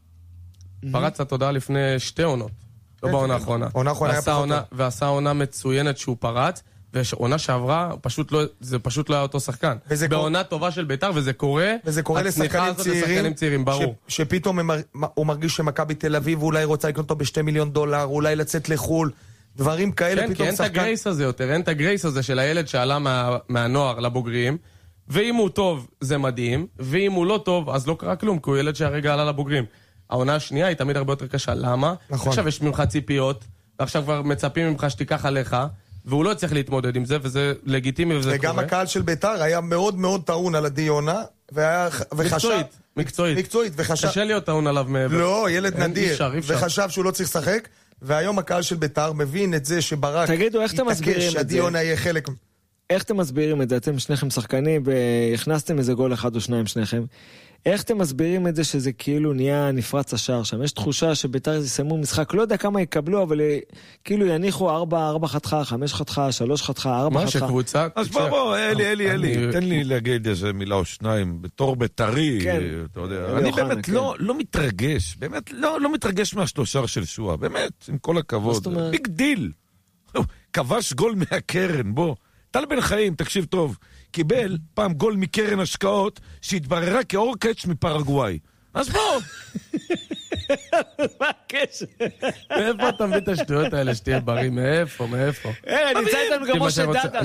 פרץ לתודעה לפני שתי עונות, לא בעונה האחרונה. ועשה עונה מצוינת שהוא פרץ, ועונה שעברה, פשוט לא, זה פשוט לא היה אותו שחקן. בעונה טובה של ביתר, וזה קורה, וזה קורה לשחקנים צעירים, צעירים, ברור. ש, שפתאום הוא מרגיש שמכבי תל אביב, אולי רוצה לקנות אותו בשתי מיליון דולר, אולי לצאת לחול, דברים כאלה, כן, פתאום כי שחקן... אין את הגרייס הזה יותר, אין את הגרייס הזה של הילד שעלה מה, מהנוער לבוגרים, ואם הוא טוב, זה מדהים, ואם הוא לא טוב, אז לא קרה כלום, כי הוא ילד שהרגע עלה לבוגרים. העונה השנייה היא תמיד הרבה יותר קשה, למה? נכון. עכשיו יש ממך ציפיות, ועכשיו כבר מצפים ממך שתיקח עליך, והוא לא צריך להתמודד עם זה, וזה לגיטימי וזה וגם קורה. הקהל של ביתר היה מאוד מאוד טעון על עדי יונה, והיה... מקצועית, מקצועית. מקצועית, וחשב... קשה להיות טעון עליו מעבר. לא, ילד נדיר. אי אפשר, אי אפשר. וחשב שהוא לא צריך לשחק, והיום הקהל של ביתר מבין את זה שברק... תגידו, איך אתם מסבירים את זה? שעדי יונה יהיה חלק... איך אתם מסבירים את זה? אתם שניכם שחקנים, והכנסתם איזה גול אחד או שניים שניכם. איך אתם מסבירים את זה שזה כאילו נהיה נפרץ השער שם? יש תחושה שביתר יסיימו משחק, לא יודע כמה יקבלו, אבל כאילו יניחו ארבע, ארבע חתכה, חמש חתכה, שלוש חתכה, ארבע חתכה. מה שקבוצה... אז בוא, בוא, אלי, אלי, אלי, תן לי להגיד איזה מילה או שניים, בתור ביתרי, אתה יודע. אני באמת לא מתרגש, באמת לא מתרגש מהשלושה של שועה, באמת, עם כל הכבוד. ביג דיל. כבש גול מהקרן, בוא. טל בן חיים, תקשיב טוב, קיבל פעם גול מקרן השקעות שהתבררה כאורקץ' מפרגוואי. אז בוא. מה הקשר? מאיפה אתה מביא את השטויות האלה שתהיה בריא? מאיפה? מאיפה? אה, נמצא איתנו גם משה דדש.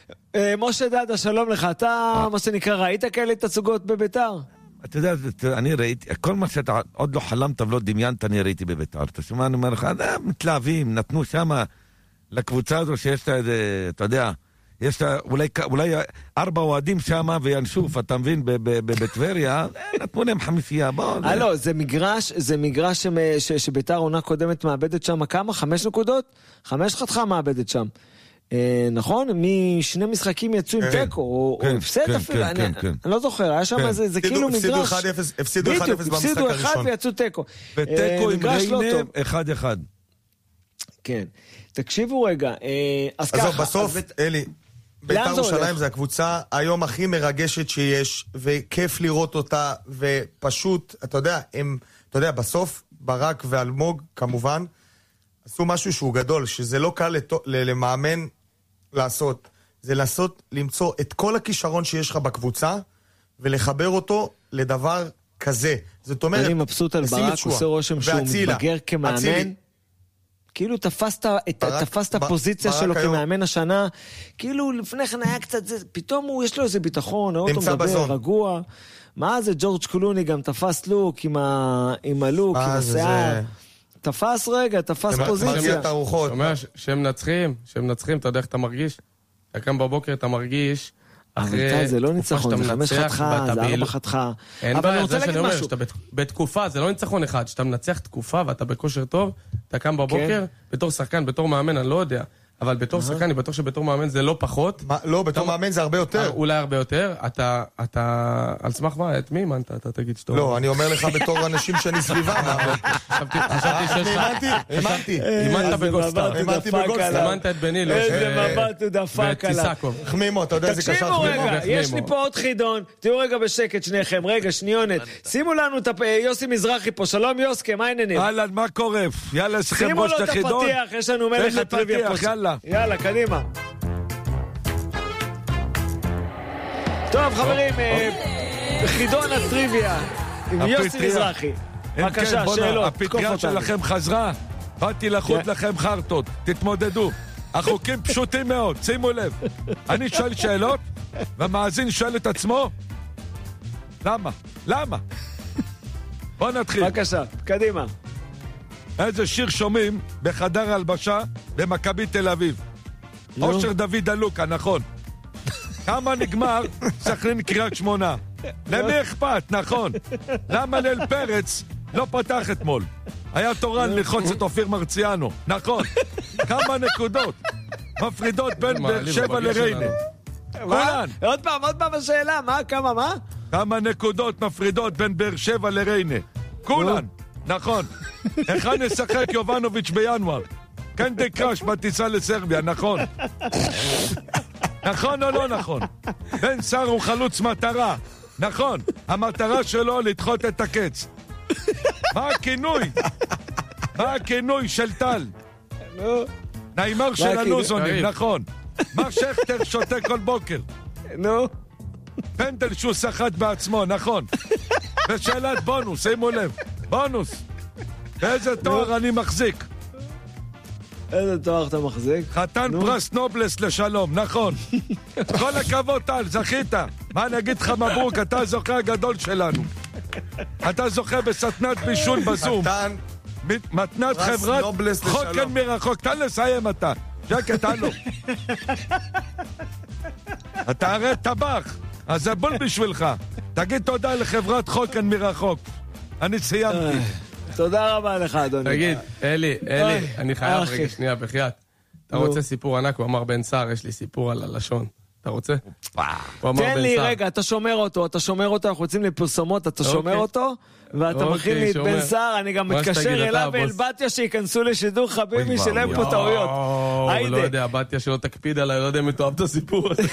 משה דדש, שלום לך. אתה, מה שנקרא, ראית כאלה תצוגות בביתר? אתה יודע, אני ראיתי, כל מה שאתה עוד לא חלמת ולא דמיינת, אני ראיתי בביתר. אתה שומע, אני אומר לך, מתלהבים, נתנו שמה לקבוצה הזו שיש לה איזה, אתה יודע, יש לה אולי, אולי ארבע אוהדים שם וינשוף, אתה מבין, בטבריה, נתנו להם חמישייה, בוא. הלו, זה מגרש, זה מגרש שביתר עונה קודמת מאבדת שם כמה? חמש נקודות? חמש חתכה מאבדת שם. נכון? משני משחקים יצאו עם טקו, או הפסד אפילו, אני לא זוכר, היה שם איזה, זה כאילו מגרש. הפסידו אחד אפס במשחק הראשון. הפסידו אחד ויצאו טקו. וטקו עם ריינה, אחד אחד. כן. תקשיבו רגע, אז ככה. אז בסוף, אלי, ביתר ירושלים זה הקבוצה היום הכי מרגשת שיש, וכיף לראות אותה, ופשוט, אתה יודע, הם, אתה יודע, בסוף, ברק ואלמוג, כמובן, עשו משהו שהוא גדול, שזה לא קל למאמן לעשות. זה לעשות, למצוא את כל הכישרון שיש לך בקבוצה, ולחבר אותו לדבר כזה. זאת אומרת, אני מבסוט על ברק, עושה רושם שהוא מתבגר כמאמן. כאילו תפסת את הפוזיציה שלו כמאמן השנה, כאילו לפני כן היה קצת, פתאום הוא יש לו איזה ביטחון, האוטו מדבר, רגוע. מה זה, ג'ורג' קלוני גם תפס לוק עם הלוק, עם השיער. תפס רגע, תפס פוזיציה. אתה אומר שהם מנצחים, שהם מנצחים, אתה יודע איך אתה מרגיש? אתה קם בבוקר, אתה מרגיש... אחרי זה לא ניצחון, זה חמש חתכה, זה ארבע חתכה. אבל אני רוצה להגיד משהו. בתקופה, זה לא ניצחון אחד, שאתה מנצח תקופה ואתה בכושר טוב, אתה קם בבוקר, בתור שחקן, בתור מאמן, אני לא יודע, אבל בתור שחקן, אני בטוח שבתור מאמן זה לא פחות. לא, בתור מאמן זה הרבה יותר. אולי הרבה יותר. אתה, אתה, על סמך מה, את מי אימנת? אתה תגיד שאתה... לא, אני אומר לך בתור אנשים שאני סביבה. חשבתי שיש לך... אימנתי. אימנת בגולסטאר. אימנתי בגולסטאר. אימנת את בני, לא. איזה מבט הוא דפק עליו. חמימו, אתה יודע איזה קשר תקשיבו רגע, יש לי פה עוד חידון. תהיו רגע בשקט שניכם. רגע, שניונת. שימו לנו את יוסי מזרחי פה. שלום יוסקה, מה העניינים? אהלן, מה קורה? יאללה, שכם ראש את החידון. שימו לו את הפתיח, יש לנו מלך הטריוויה פה. יאללה, קדימה. טוב, חברים, חידון הטריוויה עם יוסי מזרחי. בבקשה, שאלות. הפתיחה שלכם חזרה, באתי לחוט לכם חרטות, תתמודדו. החוקים פשוטים מאוד, שימו לב. אני שואל שאלות, והמאזין שואל את עצמו, למה? למה? בוא נתחיל. בבקשה, קדימה. איזה שיר שומעים בחדר הלבשה במכבי תל אביב? אושר דוד אלוקה, נכון. כמה נגמר סכנין קריית שמונה? למי אכפת, נכון. למה ליל פרץ לא פתח אתמול? היה תורן ללחוץ את אופיר מרציאנו, נכון. כמה נקודות מפרידות בין באר שבע לריינה? כולן. עוד פעם, עוד פעם השאלה, מה, כמה, מה? כמה נקודות מפרידות בין באר שבע לריינה? כולן, נכון. אחד נשחק יובנוביץ' בינואר? קנדי קראש בטיסה לסרביה, נכון. נכון או לא נכון? בן שר הוא חלוץ מטרה, נכון. המטרה שלו לדחות את הקץ. מה הכינוי? מה הכינוי של טל? נעימר של הלוזונים, נכון. מה שכטר שותה כל בוקר? נו. פנדל שהוא שחט בעצמו, נכון. ושאלת בונוס, שימו לב. בונוס. באיזה תואר אני מחזיק? איזה תואר אתה מחזיק? חתן פרס נובלס לשלום, נכון. כל הכבוד טל, זכית. מה אני אגיד לך מברוק, אתה הזוכה הגדול שלנו. אתה זוכה בסתנת בישול בזום. חתן מתנת חברת חוקן מרחוק. תן לסיים אתה. שקט, תנו. אתה הרי טבח, אז זה בול בשבילך. תגיד תודה לחברת חוקן מרחוק. אני סיימתי. תודה רבה לך, אדוני. תגיד, אלי, אלי, אני חייב רגע שנייה בחייאת. אתה רוצה סיפור ענק? הוא אמר בן סער, יש לי סיפור על הלשון. אתה רוצה? תן לי רגע, אתה שומר אותו, אתה שומר אותו, אנחנו יוצאים לפרסומות, אתה שומר אותו, ואתה מכין לי את בן סער, אני גם מתקשר אליו ואל בתיה שיכנסו לשידור חביבי שלהם פה טעויות. הוא לא יודע, בתיה שלא תקפיד עליי, לא יודע אם תאהב את הסיפור הזה.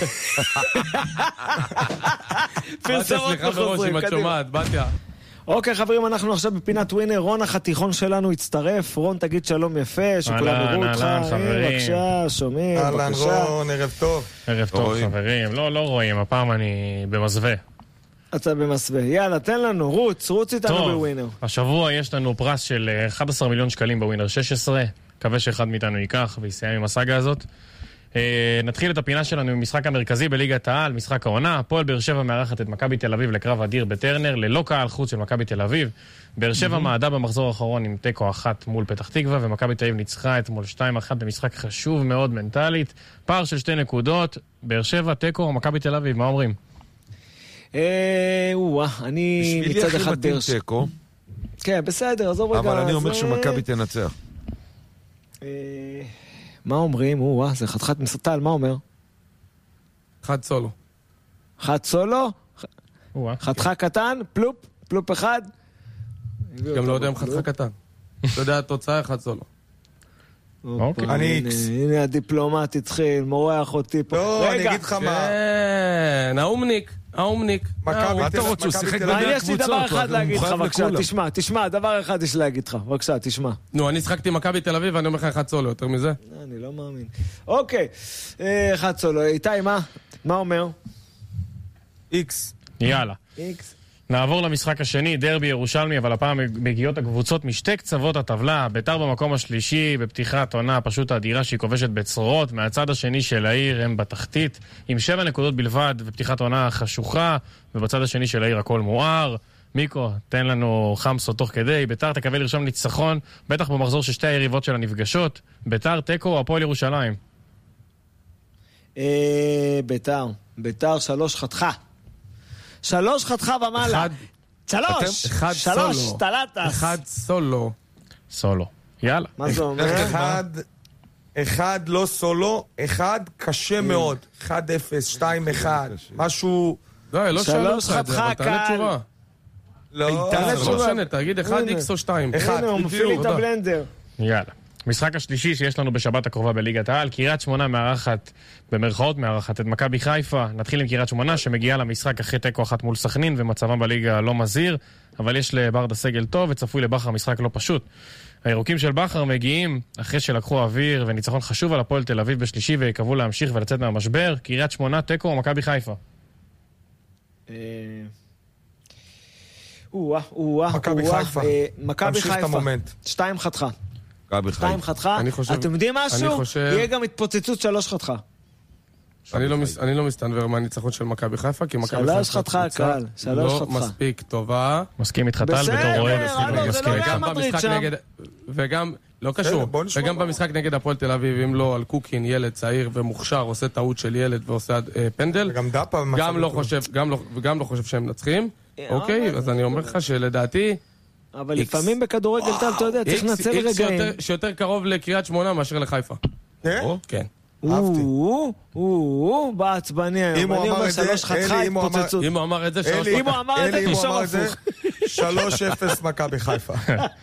פרסומות מחוזרים, קדימה. בתיה. אוקיי חברים, אנחנו עכשיו בפינת ווינר, רון החתיכון שלנו הצטרף, רון תגיד שלום יפה, שכולם יראו אותך, בבקשה, שומעים, בבקשה. אהלן רון, ערב טוב. ערב טוב חברים, לא, לא רואים, הפעם אני במסווה. אתה במסווה, יאללה, תן לנו, רוץ, רוץ איתנו בווינר. השבוע יש לנו פרס של אחד עשר מיליון שקלים בווינר שש עשרה, מקווה שאחד מאיתנו ייקח ויסיים עם הסאגה הזאת. נתחיל את הפינה שלנו במשחק המרכזי בליגת העל, משחק העונה. הפועל באר שבע מארחת את מכבי תל אביב לקרב אדיר בטרנר, ללא קהל חוץ של מכבי תל אביב. באר שבע מעדה במחזור האחרון עם תיקו אחת מול פתח תקווה, ומכבי תל אביב ניצחה אתמול שתיים אחת במשחק חשוב מאוד מנטלית. פער של שתי נקודות, באר שבע, תיקו או מכבי תל אביב, מה אומרים? אה, וואה, אני מצד אחד באר שבע. כן, בסדר, עזוב רגע. אבל אני אומר שמכבי תנצח. אה... מה אומרים? וואה, זה חתיכת מסטל, מה אומר? חד סולו. חד סולו? חתיכה קטן? פלופ? פלופ אחד? גם לא יודע אם חתיכה קטן. אתה יודע, התוצאה אחד סולו. אני איקס. הנה הדיפלומט התחיל, מורח אותי פה. לא, אני אגיד לך מה. כן, האומניק. האומניק. מה אתה רוצה? הוא שיחק בדרך קבוצות. יש לי דבר אחד להגיד לך, בבקשה, תשמע, תשמע, דבר אחד יש להגיד לך, בבקשה, תשמע. נו, אני שחקתי מכבי תל אביב ואני אומר לך אחד סולו, יותר מזה? אני לא מאמין. אוקיי, אחד סולו. איתי, מה? מה אומר? איקס. יאללה. איקס. נעבור למשחק השני, דרבי ירושלמי, אבל הפעם מגיעות הקבוצות משתי קצוות הטבלה. ביתר במקום השלישי, בפתיחת עונה פשוט האדירה שהיא כובשת בצרורות. מהצד השני של העיר הם בתחתית, עם שבע נקודות בלבד, ופתיחת עונה חשוכה, ובצד השני של העיר הכל מואר. מיקו, תן לנו חמסו תוך כדי. ביתר תקווה לרשום ניצחון, בטח במחזור ששתי היריבות שלה נפגשות. ביתר, תיקו או הפועל ירושלים? ביתר. ביתר שלוש חתכה. שלוש חתכה ומעלה. שלוש! אחד שלוש, סולו. טלטס. אחד סולו. סולו. יאללה. מה זה אומר? אחד, אחד לא סולו, אחד קשה מאוד. אחד אפס, שתיים אחד, משהו... לא, לא שאלו אותך את זה, אבל תענה תשובה. לא, תענה תשובה, תגיד אחד איקס או שתיים. הנה, הוא מפעיל לי את הבלנדר. יאללה. משחק השלישי שיש לנו בשבת הקרובה בליגת העל, קריית שמונה מארחת, במרכאות מארחת, את מכבי חיפה. נתחיל עם קריית שמונה שמגיעה למשחק אחרי תיקו אחת מול סכנין, ומצבם בליגה לא מזהיר, אבל יש לברדה סגל טוב וצפוי לבחר משחק לא פשוט. הירוקים של בחר מגיעים אחרי שלקחו אוויר וניצחון חשוב על הפועל תל אביב בשלישי, ויקוו להמשיך ולצאת מהמשבר. קריית שמונה, תיקו או מכבי חיפה? מכבי חיפה. מכבי חיפה. שתיים חתכה. שתיים חתכה. אתם יודעים משהו? יהיה גם התפוצצות שלוש חתכה. אני לא מסתנבר מהניצחון של מכבי חיפה, כי מכבי חיפה שלוש חתכה קל, שלוש חתכה. לא מספיק טובה. מסכים איתך טל בתור רואה. בסדר, זה לא היה מדריד שם. וגם, לא קשור, וגם במשחק נגד הפועל תל אביב, אם לא על קוקין, ילד צעיר ומוכשר, עושה טעות של ילד ועושה פנדל, וגם דאפה גם לא חושב, גם לא חושב שהם מנצחים, אוקיי? אז אני אומר לך שלדעתי... אבל לפעמים בכדורגל טל, אתה יודע, צריך לנצל רגעים. שיותר קרוב לקריית שמונה מאשר לחיפה. כן? כן. אהבתי. הוא, הוא, בעצבני היום. אני אומר שלוש חתיכה התפוצצות. אם הוא אמר את זה, שלוש אם הוא אמר את זה, תשאר הפוך. שלוש אפס מכבי חיפה.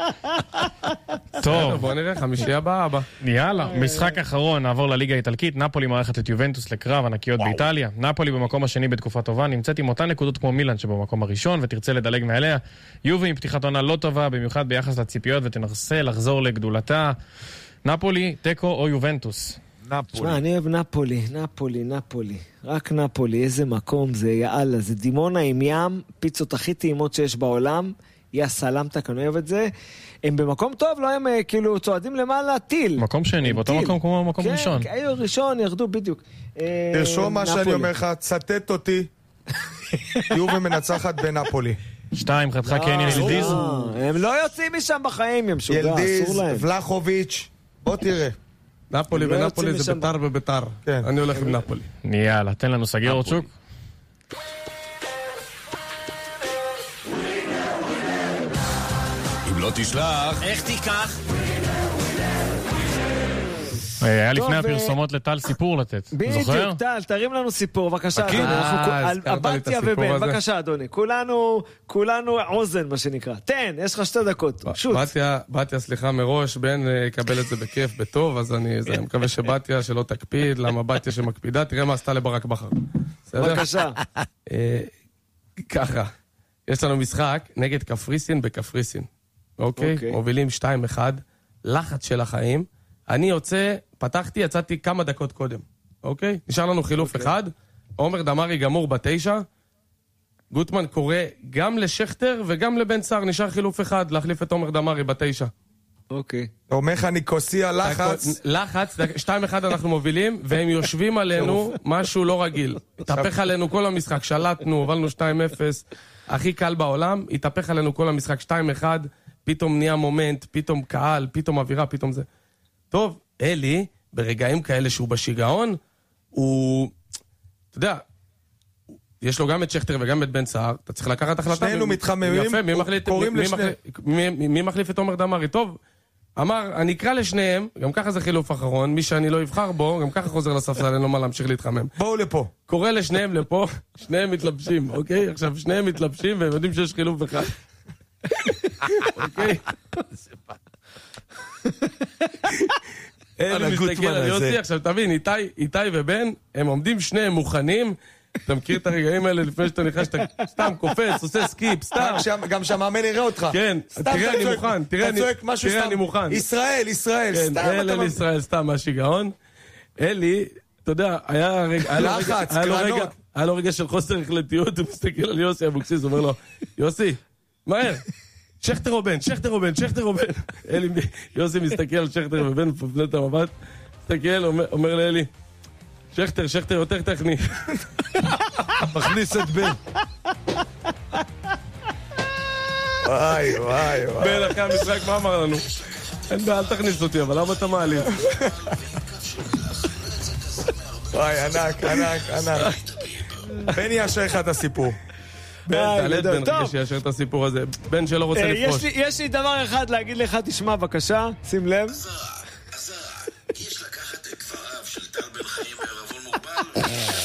טוב. בוא נראה, חמישי הבא, הבא. יאללה, משחק אחרון, נעבור לליגה האיטלקית. נפולי מארחת את יובנטוס לקרב ענקיות באיטליה. נפולי במקום השני בתקופה טובה, נמצאת עם אותן נקודות כמו מילאן שבמקום הראשון, ותרצה לדלג מעליה. יובה עם פתיחת עונה לא טובה, במיוחד ביחס לציפיות, ותנסה לחזור לגדולתה. נפולי, טקו או יובנטוס? תשמע, אני אוהב נפולי, נפולי, נפולי. רק נפולי, איזה מקום זה, יאללה, זה דימונה עם ים, פיצות הכי טעימות שיש בעולם, יא סלמתק, אני אוהב את זה. הם במקום טוב, לא הם כאילו צועדים למעלה, טיל. מקום שני, באותו מקום כמו מקום ראשון. כן, היו ראשון, ירדו בדיוק. תרשום מה שאני אומר לך, צטט אותי, יובה מנצחת בנפולי. שתיים, חתכה קניון ילדיז. הם לא יוצאים משם בחיים, הם שוגע, אסור להם. ילדיז, ולחוביץ', בוא תראה. נפולי ונפולי זה ביתר וביתר. אני הולך עם נפולי. יאללה, תן לנו סגיר עוד שוק. אם לא תשלח, איך תיקח? היה לפני הפרסומות לטל סיפור לתת, זוכר? בדיוק, טל, תרים לנו סיפור, בבקשה. הבנתיה ובן, בבקשה אדוני. כולנו, כולנו עוזן מה שנקרא. תן, יש לך שתי דקות, שוט. בתיה, סליחה מראש, בן יקבל את זה בכיף, בטוב, אז אני מקווה שבתיה שלא תקפיד, למה בתיה שמקפידה, תראה מה עשתה לברק בחר. בבקשה. ככה, יש לנו משחק נגד קפריסין בקפריסין. אוקיי? מובילים שתיים אחד, לחץ של החיים. אני יוצא, פתחתי, יצאתי כמה דקות קודם, אוקיי? נשאר לנו חילוף אחד, עומר דמרי גמור בתשע, גוטמן קורא גם לשכתר וגם לבן סער, נשאר חילוף אחד, להחליף את עומר דמרי בתשע. אוקיי. אומר לך ניקוסיה, לחץ. לחץ, שתיים אחד אנחנו מובילים, והם יושבים עלינו משהו לא רגיל. התהפך עלינו כל המשחק, שלטנו, הובלנו שתיים אפס, הכי קל בעולם, התהפך עלינו כל המשחק, שתיים אחד, פתאום נהיה מומנט, פתאום קהל, פתאום אווירה, פתאום זה. טוב, אלי, ברגעים כאלה שהוא בשיגעון, הוא, אתה יודע, יש לו גם את שכתר וגם את בן סער, אתה צריך לקחת החלטה. שנינו מתחממים, יפה, מי מחליט, קוראים מי, לשניהם. מי, מי, מי מחליף את עומר דמרי? טוב, אמר, אני אקרא לשניהם, גם ככה זה חילוף אחרון, מי שאני לא אבחר בו, גם ככה חוזר לספסל, אין לו מה להמשיך להתחמם. בואו לפה. קורא לשניהם לפה, שניהם מתלבשים, אוקיי? עכשיו, שניהם מתלבשים והם יודעים שיש חילוף אחד. אוקיי? אני מסתכל על יוסי, עכשיו תבין, איתי ובן, הם עומדים שניהם מוכנים, אתה מכיר את הרגעים האלה לפני שאתה נכנס, שאתה סתם קופץ, עושה סקיפ, סתם. גם שהמאמן יראה אותך. כן, תראה אני מוכן, תראה אני מוכן. ישראל, ישראל, סתם. אלה ישראל, סתם, מהשיגעון. אלי, אתה יודע, היה לחץ, קרנות. היה לו רגע של חוסר החלטיות, הוא מסתכל על יוסי אבוקסיס, אומר לו, יוסי, מהר. שכתר או בן, שכתר או בן, שכתר או בן. יוסי מסתכל על שכתר ובן, מפנה את המבט, מסתכל, אומר לאלי, שכתר, שכתר יותר טכני. מכניס את בן. וואי, וואי, וואי. בן אחרי המשחק, מה אמר לנו? אין בעיה, אל תכניס אותי, אבל למה אתה מעליב? וואי, ענק, ענק, ענק. בן יאשר לך את הסיפור. בן, תעלת בן רגע שיאשר את הסיפור הזה. בן שלא רוצה לפרוש. יש לי דבר אחד להגיד לך, תשמע בבקשה, שים לב. עזרה, עזרה, יש לקחת את דבריו של טל בן חיים בערבון מוגבל.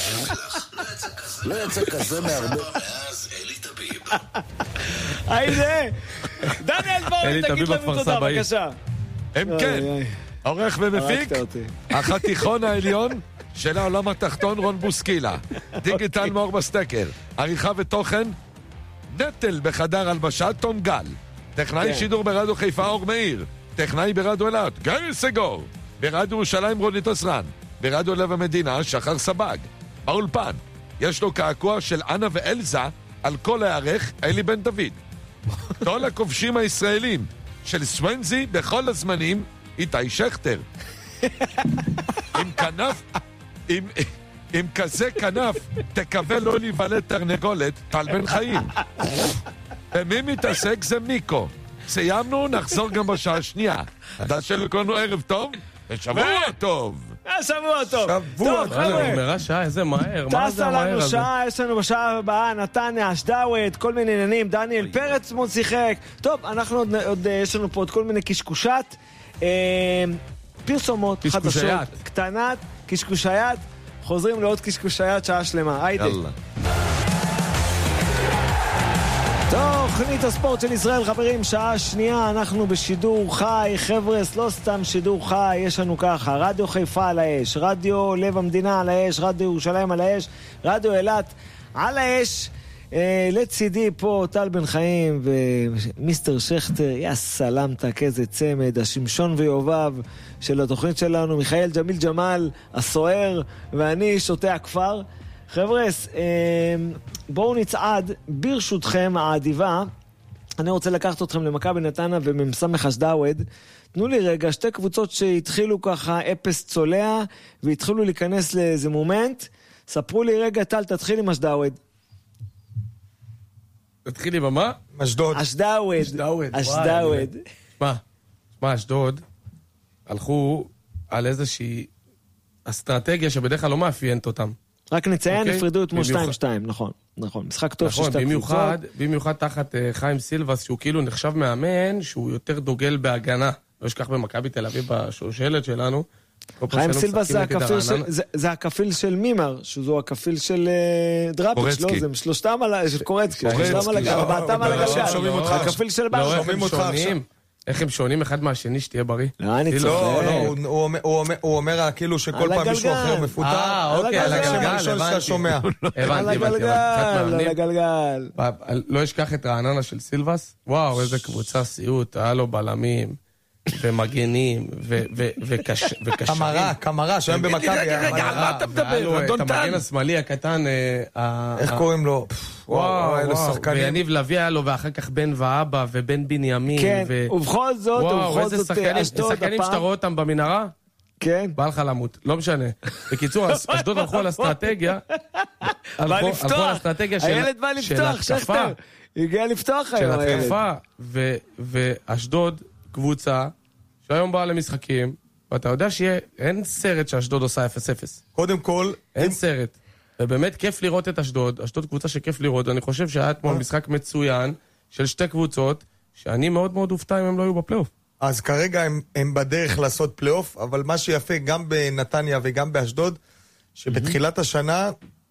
לא יצא כזה מהרבה. מאז אלי טביב. היי זה! דניאל בואו תגיד לנו תודה, בבקשה. הם כן, עורך ומפיק, החתיכון העליון של העולם התחתון רון בוסקילה, דיגיטל מאור בסטקר, עריכה ותוכן, נטל בחדר הלבשה תום גל, טכנאי שידור ברדיו חיפה אור מאיר, טכנאי ברדיו אלעד, גיא סגור, ברדיו ירושלים רונית עזרן, ברדיו לב המדינה שחר סבג, באולפן, יש לו קעקוע של אנה ואלזה, על כל הערך אלי בן דוד. כל הכובשים הישראלים של סוונזי בכל הזמנים, איתי שכתר. עם כנף, עם, עם כזה כנף, תקווה לא להיוולד תרנגולת, טל בן חיים. ומי מתעסק זה מיקו. סיימנו, נחזור גם בשעה השנייה. נאחל לכולנו ערב טוב, ושבוע טוב. שבוע טוב. שבוע טוב, חבר'ה. נגמרה שעה, איזה מהר, מה זה טסה המהר לנו הזה? שעה, יש לנו בשעה הבאה, נתניה, אשדאווד, כל מיני עניינים, דניאל פרץ מאוד שיחק. טוב, אנחנו עוד, עוד, יש לנו פה עוד כל מיני קשקושת. אה, פרסומות, חדשות, קשקושיית. קטנת, קשקושיית. חוזרים לעוד קשקושיית שעה שלמה. היידה. יאללה. תוכנית הספורט של ישראל, חברים, שעה שנייה, אנחנו בשידור חי, חבר'ה, לא סתם שידור חי, יש לנו ככה, רדיו חיפה על האש, רדיו לב המדינה על האש, רדיו ירושלים על האש, רדיו אילת על האש, אה, לצידי פה טל בן חיים ומיסטר שכטר, יא סלמתק, איזה צמד, השמשון ויובב של התוכנית שלנו, מיכאל ג'מיל ג'מל, הסוער, ואני שותה הכפר. חבר'ס, בואו נצעד, ברשותכם האדיבה, אני רוצה לקחת אתכם למכבי נתניה וממסמך אשדאווד. תנו לי רגע, שתי קבוצות שהתחילו ככה אפס צולע, והתחילו להיכנס לאיזה מומנט. ספרו לי רגע, טל, תתחיל עם אשדאווד. תתחילי במה? אשדוד. אשדאווד. אשדאווד. אשדאווד. מה? מה, אשדוד הלכו על איזושהי אסטרטגיה שבדרך כלל לא מאפיינת אותם. רק נציין, אוקיי? נפרדו אתמול במיוחד- שתיים שתיים, נכון, נכון, משחק טוב נכון, ששתי במיוחד, קבוצות. במיוחד תחת אה, חיים סילבס, שהוא כאילו נחשב מאמן, שהוא יותר דוגל בהגנה. לא אשכח במכבי תל אביב בשושלת שלנו. כל פעם חיים שהיינו סילבס זה משחקים נגד הכפיל של, הרעננה- זה, זה הכפיל של מימר, שזו הכפיל של אה, דראפיץ', קורצקי. לא? זה שלושתם על ה... של קורצקי, קורצקי. שלושתם על הגל, לא, ארבעתם על לא, הגלגל. שומעים אותך. הכפיל של לא, בר. איך שומעים הם אותך שונים? איך הם שונים אחד מהשני, שתהיה בריא? לא, אני כאילו, צוחק. לא, לא, הוא- הוא אומר- הוא אומר- הוא אומר כאילו שכל על פעם מישהו הגלגל. אחר מפוטר. אה, אוקיי, על על הגלגל, הגלגל, הראשון שאתה הבנתי. שומע. על הבנתי, הבנתי, הגלגל, אחד על מאמנים. הגלגל. לא אשכח את רעננה של סילבס, וואו, איזה קבוצה סיוט, היה לו בלמים, ומגנים, ו- ו- וקש- וקשרים. קמרה, קמרה, שהיום במכבי. רגע, רגע, היה- על מה אתה מדבר? והיה לו אדון את טל. המגן השמאלי הקטן, אה, ה- איך ה- קוראים לו? וואו, אלה וואו, שחקנים. ויניב לביא היה לו, ואחר כך בן ואבא, ובן בנימין, כן, ו- ובכל זאת, וואו, ובכל איזה זאת, שחקנים, אשדוד שחקנים שאתה הפעם, רואה אותם במנהרה, כן. בא לך למות, לא משנה. בקיצור, אז אשדוד הלכו על אסטרטגיה, בא הלכו הלכו על לפתוח, אסטרטגיה של הילד בא של לפתוח, התקפה, שכטר, הגיע לפתוח של היום הילד. התקפה, ו- ואשדוד קבוצה שהיום באה למשחקים, ואתה יודע שאין סרט שאשדוד עושה אפס אפס. קודם כל, אין סרט. ובאמת כיף לראות את אשדוד, אשדוד קבוצה שכיף לראות, ואני חושב שהיה אתמול משחק מצוין של שתי קבוצות, שאני מאוד מאוד אופתע אם הם לא היו בפלייאוף. אז כרגע הם, הם בדרך לעשות פלייאוף, אבל מה שיפה גם בנתניה וגם באשדוד, שבתחילת השנה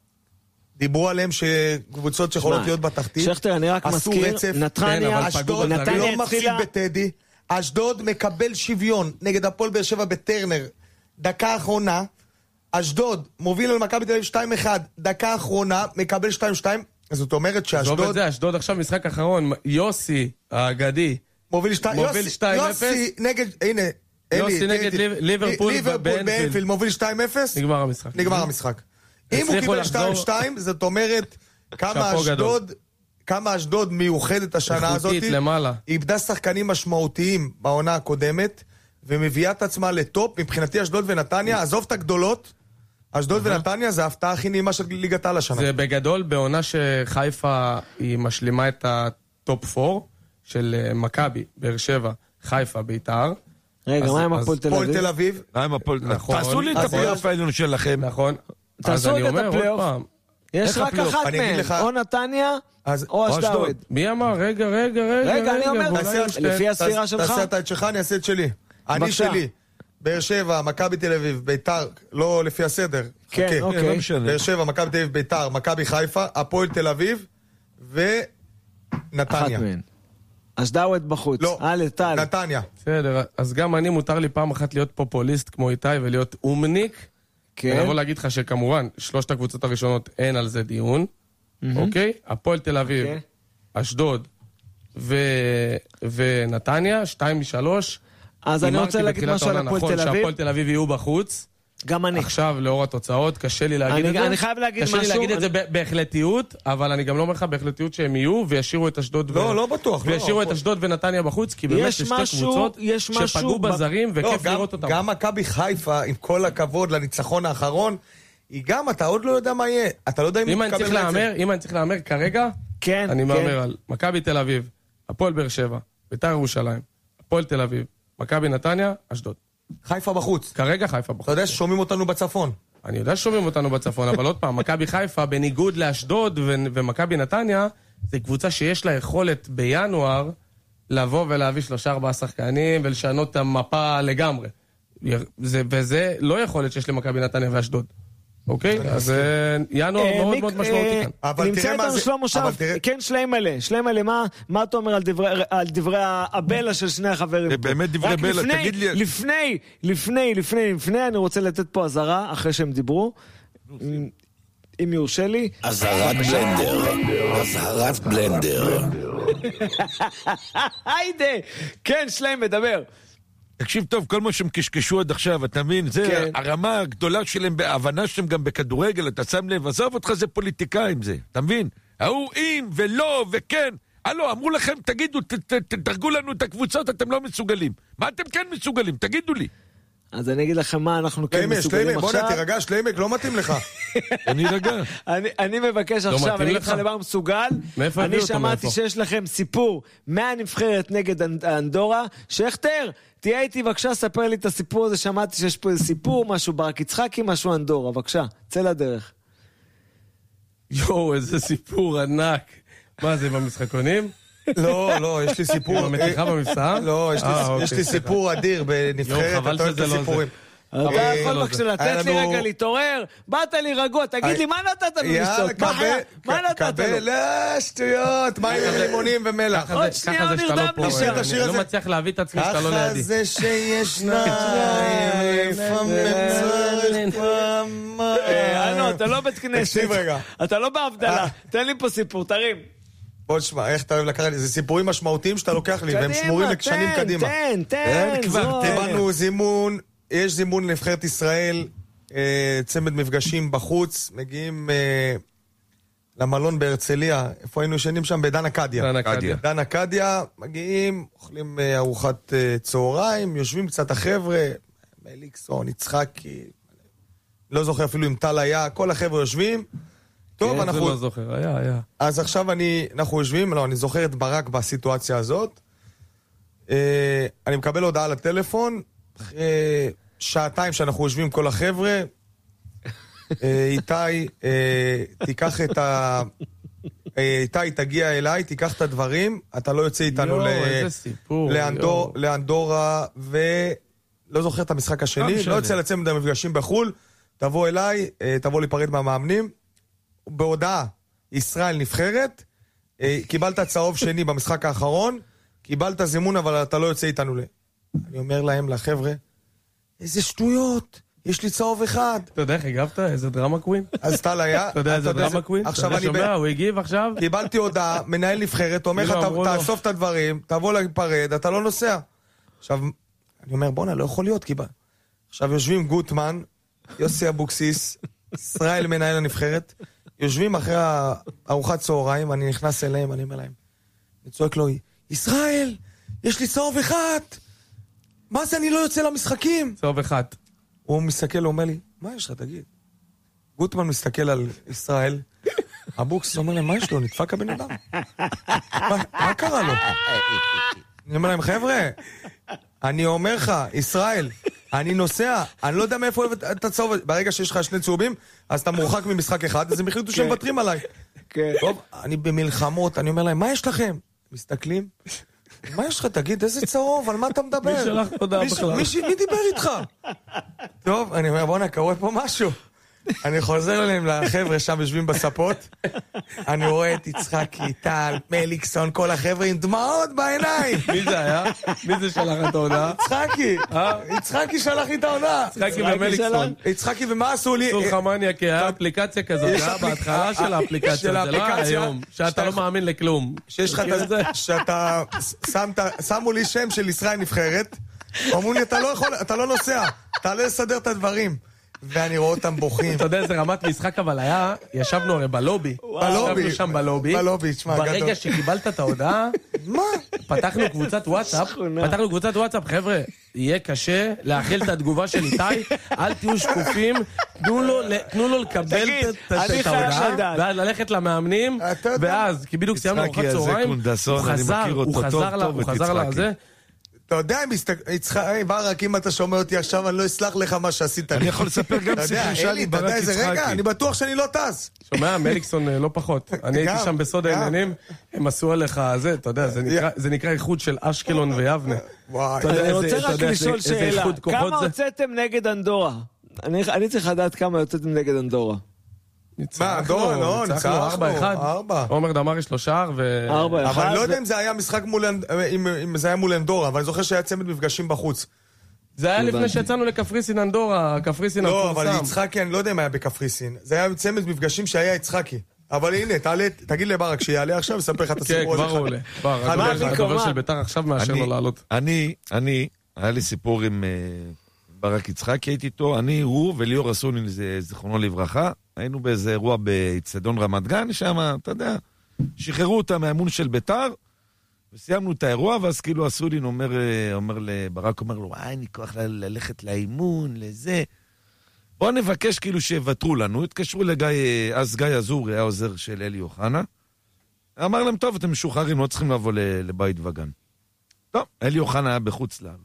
דיברו עליהם שקבוצות שיכולות שמע, להיות בתחתית. שכטר, אני רק עשו מזכיר, רצף. כן, נתניה, אבל אשדוד נתניה לא מפסיד התחילה, בטדי, אשדוד מקבל שוויון נגד הפועל באר שבע בטרנר, דקה האחרונה, אשדוד מוביל על מכבי תל אביב שתיים אחד, דקה האחרונה, מקבל שתיים שתיים, זאת אומרת עזוב את שאשדוד זה, אשדוד עכשיו משחק אחרון, יוסי האגדי, מוביל שתיים מוביל שתיים אפס. יוסי נגד, הנה, אלי, יוסי נגד תראי, ליב- ליברפול ליברפול באנפילד. באנפילד מוביל שתיים אפס, נגמר המשחק. נגמר המשחק. אם הוא הצליחו קיבל לחזור- שתיים שתיים, זאת אומרת כמה שאפו גדול. אשדוד, כמה אשדוד מיוחדת השנה הזאת, איכותית למעלה. איבדה שחקנים משמעותיים בעונה הקודמת, ומביאה את עצמה לטופ. מבחינתי אשדוד ונתניה, עזוב את הגדולות, אשדוד ונתניה זה ההפתעה הכי נעימה של ליגת העל השנה. זה בגדול בעונה שחיפה היא משלימה את הטופ ארבע של אה, מכבי, באר שבע, חיפה, בית"ר. רגע, אז- מה עם אז הפועל תל הפועל אביב? תל אביב, מה עם הפועל? נכון. תעשו לי את אז הפלייאוף העליון שלכם. נכון. אז תעשו אני רגע את אומר עוד הפלייאוף. פעם, יש איך רק הפלייאוף? אחת אני אגיד מהן, לך- או נתניה, אז או אשדוד. אשדוד. מי אמר? רגע, רגע, רגע. רגע, אני אומר, ואולי תעשה- יש לפי שתי- הספירה שלך. תעשה אתה את שלך, אני אעשה את שלי. אני בבקשה. שלי, באר שבע, מכבי תל אביב, ביתר, לא לפי הסדר. כן, חכה. אוקיי. לא משנה. באר שבע, מכבי תל אביב, ביתר, מכבי חיפה, הפועל תל אביב אחת ונתניה. מהן. אשדוד בחוץ. לא, הלאה, טל. נתניה. בסדר, אז גם אני מותר לי פעם אחת להיות פופוליסט כמו איתי ולהיות אומניק. כן. ולבוא להגיד לך שכמובן, שלושת הקבוצות הראשונות אין על זה דיון. אוקיי? הפועל תל אביב, אוקיי. אשדוד ו- ונתניה, שתיים משלוש. אז אני רוצה להגיד משהו על הפועל תל אביב. שהפועל תל אביב יהיו בחוץ. גם אני. עכשיו, לאור התוצאות, קשה לי להגיד אני- את זה. אני חייב להגיד קשה לי משהו, להגיד את אני- זה ב- בהחלטיות, אבל אני גם לא אומר לך בהחלטיות שהם יהיו, וישאירו את אשדוד ו... לא, לא בטוח, לא. וישאירו את אשדוד ונתניה בחוץ, כי באמת יש יש שתי משהו- קבוצות יש משהו שפגעו ב- בזרים, לא, וכיף גם- לראות אותם. גם מכבי חיפה, עם כל הכבוד לניצחון האחרון, היא גם, אתה עוד לא יודע מה יהיה. אתה לא יודע אם אם היא אני צריך תקבל רצף. להמר, אם אני צריך להמר כרגע, כן, אני כן. מהמר על מכבי תל אביב, הפועל באר שבע, בית"ר ירושלים, הפועל תל אביב, מכבי נתניה, אשדוד. חיפה בחוץ. כרגע חיפה בחוץ. אתה יודע ששומעים אותנו בצפון. אני יודע ששומעים אותנו בצפון, אבל עוד פעם, מכבי חיפה, בניגוד לאשדוד ו- ומכבי נתניה, זה קבוצה שיש לה יכולת בינואר לבוא ולהביא שלושה ארבעה שחקנים ולשנות את המפה לגמרי. זה, וזה לא יכולת שיש למכבי נתניה ואשדוד. אוקיי? אז ינואר מאוד מאוד משמעותי כאן. נמצא איתנו שלמה שרף, כן שליימלה, שליימלה, מה אתה אומר על דברי הבלה של שני החברים פה? באמת דברי בלה, תגיד לי... לפני, לפני, לפני, לפני, אני רוצה לתת פה עזרה, אחרי שהם דיברו, אם יורשה לי. עזרת בלנדר, עזרת בלנדר. היידה, כן שליימה, דבר. תקשיב טוב, כל מה שהם קשקשו עד עכשיו, אתה מבין? זה כן. הרמה הגדולה שלהם, בהבנה שלהם גם בכדורגל, אתה שם לב, עזוב אותך זה פוליטיקאים זה, אתה מבין? ההוא אם ולא וכן, הלו, אמרו לכם, תגידו, ת, ת, ת, תרגו לנו את הקבוצות, אתם לא מסוגלים. מה אתם כן מסוגלים? תגידו לי. אז אני אגיד לכם מה אנחנו כן מסוגלים עכשיו. בוא נה, תירגע, שליימק, לא מתאים לך. אני רגע. אני מבקש עכשיו, אני אגיד לך למה מסוגל. אני שמעתי שיש לכם סיפור מהנבחרת נגד אנדורה. שכתר, תהיה איתי בבקשה, ספר לי את הסיפור הזה, שמעתי שיש פה איזה סיפור, משהו ברק יצחקי, משהו אנדורה, בבקשה, צא לדרך. יואו, איזה סיפור ענק. מה זה, במשחקונים? לא, לא, יש לי סיפור... במתיחה במבצע? לא, יש לי סיפור אדיר בנבחרת, אתה אוהב את הסיפורים. אתה יכול בבקשה לתת לי רגע להתעורר, באת לי רגוע, תגיד לי מה נתת לו לשתות? מה נתת לו? קבל, שטויות, מים ולימונים ומלח. עוד שנייה הוא נרדם לי שם. אני לא מצליח להביא את עצמי שאתה לא לידי. ככה זה שישניים, לפעמים צריך פעם... אנו, אתה לא בית כנסת. תקשיב רגע. אתה לא בהבדלה. תן לי פה סיפור, תרים. בוא תשמע, איך אתה אוהב לקחת לי? זה סיפורים משמעותיים שאתה לוקח לי, והם שמורים לשנים קדימה. תן, תן, תן. קיבלנו זימון, יש זימון לנבחרת ישראל, צמד מפגשים בחוץ, מגיעים למלון בהרצליה, איפה היינו ישנים שם? בדן אקדיה. דן אקדיה. דן אקדיה, מגיעים, אוכלים ארוחת צהריים, יושבים קצת החבר'ה, מליקסון, יצחקי, לא זוכר אפילו אם טל היה, כל החבר'ה יושבים, טוב, אנחנו... זה לא זוכר, היה, היה. אז עכשיו אני, אנחנו יושבים, לא, אני זוכר את ברק בסיטואציה הזאת. אה, אני מקבל הודעה לטלפון, אחרי שעתיים שאנחנו יושבים כל החבר'ה, אה, איתי, אה, תיקח את ה... אה, איתי, תגיע אליי, תיקח את הדברים, אתה לא יוצא איתנו יו, ל... איזה סיפור, לאנדור, לאנדורה, ולא זוכר את המשחק השני, לא יוצא לצמד המפגשים בחול, תבוא אליי, אה, תבוא להיפרד מהמאמנים, בהודעה, ישראל נבחרת, קיבלת צהוב שני במשחק האחרון, קיבלת זימון, אבל אתה לא יוצא איתנו ל... אני אומר להם, לחבר'ה, איזה שטויות, יש לי צהוב אחד. אתה יודע איך הגבת? איזה דרמה קווין? אז טל היה... אתה יודע איזה דרמה קווין? אתה שומע, הוא הגיב עכשיו? קיבלתי הודעה, מנהל נבחרת, אומר לך, תאסוף את הדברים, תבוא להיפרד, אתה לא נוסע. עכשיו, אני אומר, בונה, לא יכול להיות, קיבל. עכשיו יושבים גוטמן, יוסי אבוקסיס, ישראל מנהל הנבחרת, יושבים אחרי ארוחת צהריים, אני נכנס אליהם, אני אומר להם, אני צועק לו, ישראל, יש לי צהוב אחד, מה זה אני לא יוצא למשחקים? צהוב אחד. הוא מסתכל, הוא אומר לי, מה יש לך, תגיד? גוטמן מסתכל על ישראל, אבוקסיס אומר להם, מה יש לו, נדפק הבן אדם? מה קרה לו? אני אומר להם, חבר'ה, אני אומר לך, ישראל, אני נוסע, אני לא יודע מאיפה אוהב את הצהוב, ברגע שיש לך שני צהובים, אז אתה מורחק ממשחק אחד, אז הם החליטו שהם מוותרים עליי. טוב, אני במלחמות, אני אומר להם, מה יש לכם? מסתכלים, מה יש לך? תגיד, איזה צהוב, על מה אתה מדבר? מי שלח הודעה בכלל? מי דיבר איתך? טוב, אני אומר, בוא'נה, קורה פה משהו. אני חוזר אליהם לחבר'ה שם יושבים בספות, אני רואה את יצחקי, טל, מליקסון, כל החבר'ה עם דמעות בעיניים. מי זה היה? מי זה שלח את ההודעה? יצחקי, יצחקי שלח לי את ההודעה. יצחקי ומליקסון. יצחקי ומה עשו לי? סולחמניה, כי היה אפליקציה כזאת, היה בהתחלה של האפליקציה, זה לא היום, שאתה לא מאמין לכלום. שיש לך את זה, שאתה שמו לי שם של ישראל נבחרת, אמרו לי, אתה לא יכול, אתה לא נוסע, תעלה לסדר את הדברים. ואני רואה אותם בוכים. אתה יודע איזה רמת משחק אבל היה, ישבנו הרי בלובי. בלובי. ישבנו שם בלובי. בלובי, תשמע, גדול. ברגע שקיבלת את ההודעה, מה? פתחנו קבוצת וואטסאפ, פתחנו קבוצת וואטסאפ, חבר'ה, יהיה קשה להכיל את התגובה של איתי, אל תהיו שקופים, תנו לו לקבל את ההודעה, ואז ללכת למאמנים, ואז, כי בדיוק סיימנו ארוחת צהריים, הוא חזר, הוא חזר לזה. אתה יודע, יצחק, ברק, אם אתה שומע אותי עכשיו, אני לא אסלח לך מה שעשית לי. אני יכול לספר גם סיפור שלי, ברק יצחקי. רגע, אני בטוח שאני לא טס. שומע, מליקסון לא פחות. אני הייתי שם בסוד העניינים, הם עשו עליך זה, אתה יודע, זה נקרא איחוד של אשקלון ויבנה. אני רוצה רק לשאול שאלה, כמה הוצאתם נגד אנדורה? אני צריך לדעת כמה הוצאתם נגד אנדורה. מה, אנדורה? לא, ניצחנו ארבע אחד. עומר דמרי יש לו שער ו... ארבע אחד. אבל אני לא יודע אם זה היה משחק מול, אם זה היה מול אנדורה, אבל אני זוכר שהיה צמד מפגשים בחוץ. זה היה לפני שיצאנו לקפריסין אנדורה, קפריסין לא, אבל יצחקי, אני לא יודע אם היה בקפריסין. זה היה צמד מפגשים שהיה יצחקי. אבל הנה, תעלה, תגיד לברק שיעלה עכשיו וספר לך את הסיפור הזה. כן, כבר עולה. כבר, הדובר של ביתר עכשיו מאשר לו לעלות. אני, אני, היה לי סיפור עם ברק יצחקי, הייתי איתו, אני, הוא וליאור אסולין, זיכרונו לברכה, היינו באיזה אירוע באצטדיון רמת גן, שם, אתה יודע, שחררו אותה מהאמון של ביתר, וסיימנו את האירוע, ואז כאילו אסולין אומר, אומר לברק, אומר לו, וואי, אני כוח ללכת לאימון, לזה. בואו נבקש כאילו שיוותרו לנו, התקשרו לגיא, אז גיא אזור, היה עוזר של אלי אוחנה, אמר להם, טוב, אתם משוחררים, לא צריכים לבוא לבית וגן. טוב, אלי אוחנה היה בחוץ לארץ.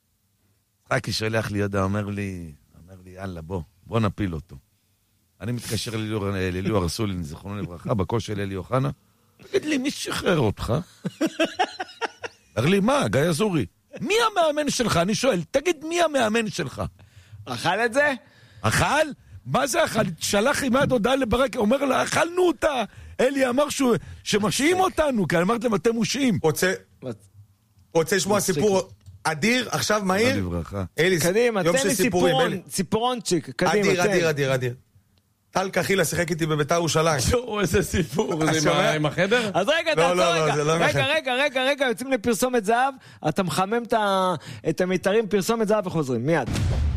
חכי שולח לי ידע, אומר לי, אומר לי, יאללה, בוא, בוא נפיל אותו. אני מתקשר לליאור אסולין, זכרונו לברכה, בקול של אלי אוחנה, תגיד לי, מי שחרר אותך? אומר לי, מה, גיא אזורי? מי המאמן שלך? אני שואל, תגיד, מי המאמן שלך? אכל את זה? אכל? מה זה אכל? שלח עם יד הודעה לברק, אומר לה, אכלנו אותה. אלי אמר שמשאים אותנו, כי אמרת להם, אתם מושאים. רוצה לשמוע סיפור אדיר, עכשיו מהיר? אלי, קדימה, תן לי סיפורון, סיפורונצ'יק, קדימה, אדיר, אדיר, אדיר, אדיר. טל קחילה שיחק איתי בביתר ירושלים. שואו, איזה סיפור, זה עם החדר? אז רגע, תעצור רגע, רגע, רגע, רגע, רגע, יוצאים לפרסומת זהב, אתה מחמם את המיתרים, פרסומת זהב וחוזרים, מיד.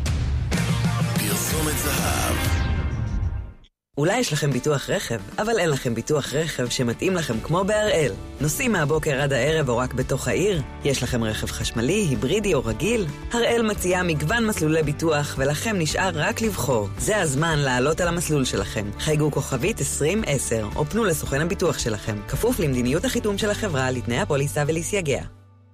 פרסומת זהב. אולי יש לכם ביטוח רכב, אבל אין לכם ביטוח רכב שמתאים לכם כמו בהראל. נוסעים מהבוקר עד הערב או רק בתוך העיר? יש לכם רכב חשמלי, היברידי או רגיל? הראל מציעה מגוון מסלולי ביטוח, ולכם נשאר רק לבחור. זה הזמן לעלות על המסלול שלכם. חייגו כוכבית עשרים עשר, או פנו לסוכן הביטוח שלכם. כפוף למדיניות החיתום של החברה, לתנאי הפוליסה ולסייגיה.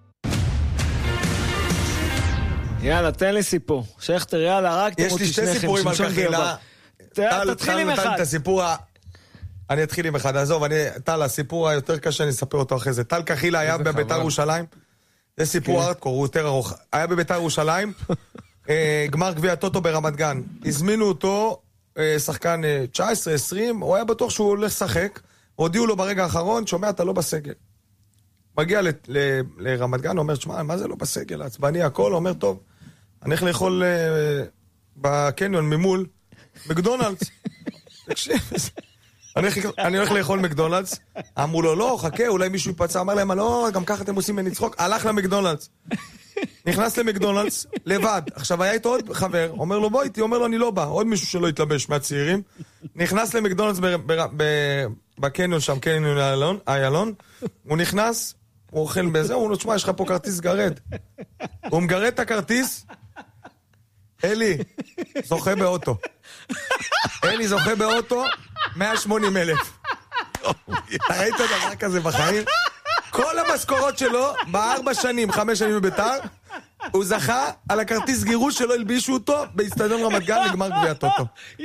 יאללה, תן לי סיפור. שכתר, יאללה, רק תמות יש לי שתי סיפורים על כחילה. תתחיל עם אחד. אני אתחיל עם אחד, עזוב, טל, הסיפור היותר קשה, אני אספר אותו אחרי זה. טל כחילה היה בביתר ירושלים, זה סיפור ארדקור, הוא יותר ארוך. היה בביתר ירושלים, גמר גביע הטוטו ברמת גן. הזמינו אותו, שחקן תשע עשרה עשרים, הוא היה בטוח שהוא הולך לשחק, הודיעו לו ברגע האחרון, שומע, אתה לא בסגל. מגיע לרמת גן, אומר, שמע, מה זה לא בסגל? עצבני הכל, אומר, טוב, אני הולך לאכול בקניון ממול, מקדונלדס. תקשיב, אני הולך לאכול מקדונלדס, אמרו לו, לא, חכה, אולי מישהו יפצע, אמר להם, לא, גם ככה אתם עושים ממני צחוק, הלך למקדונלדס. נכנס למקדונלדס, לבד. עכשיו היה איתו עוד חבר, אומר לו, בוא איתי, אומר לו, אני לא בא, עוד מישהו שלא יתלבש מהצעירים. נכנס למקדונלדס בקניון שם, קניון איילון, הוא נכנס, הוא אוכל בזה, הוא אומר לו, תשמע, יש לך פה כרטיס גרד. הוא מגרד את הכרטיס, אלי, זוכה באוטו. אלי זוכה באוטו, מאה ושמונים אלף. ראית דבר כזה בחיים? כל המשכורות שלו, בארבע שנים, חמש שנים בביתר, הוא זכה על הכרטיס גירוש שלו, הלבישו אותו באצטדיון רמת גן לגמר גביע הטוטו.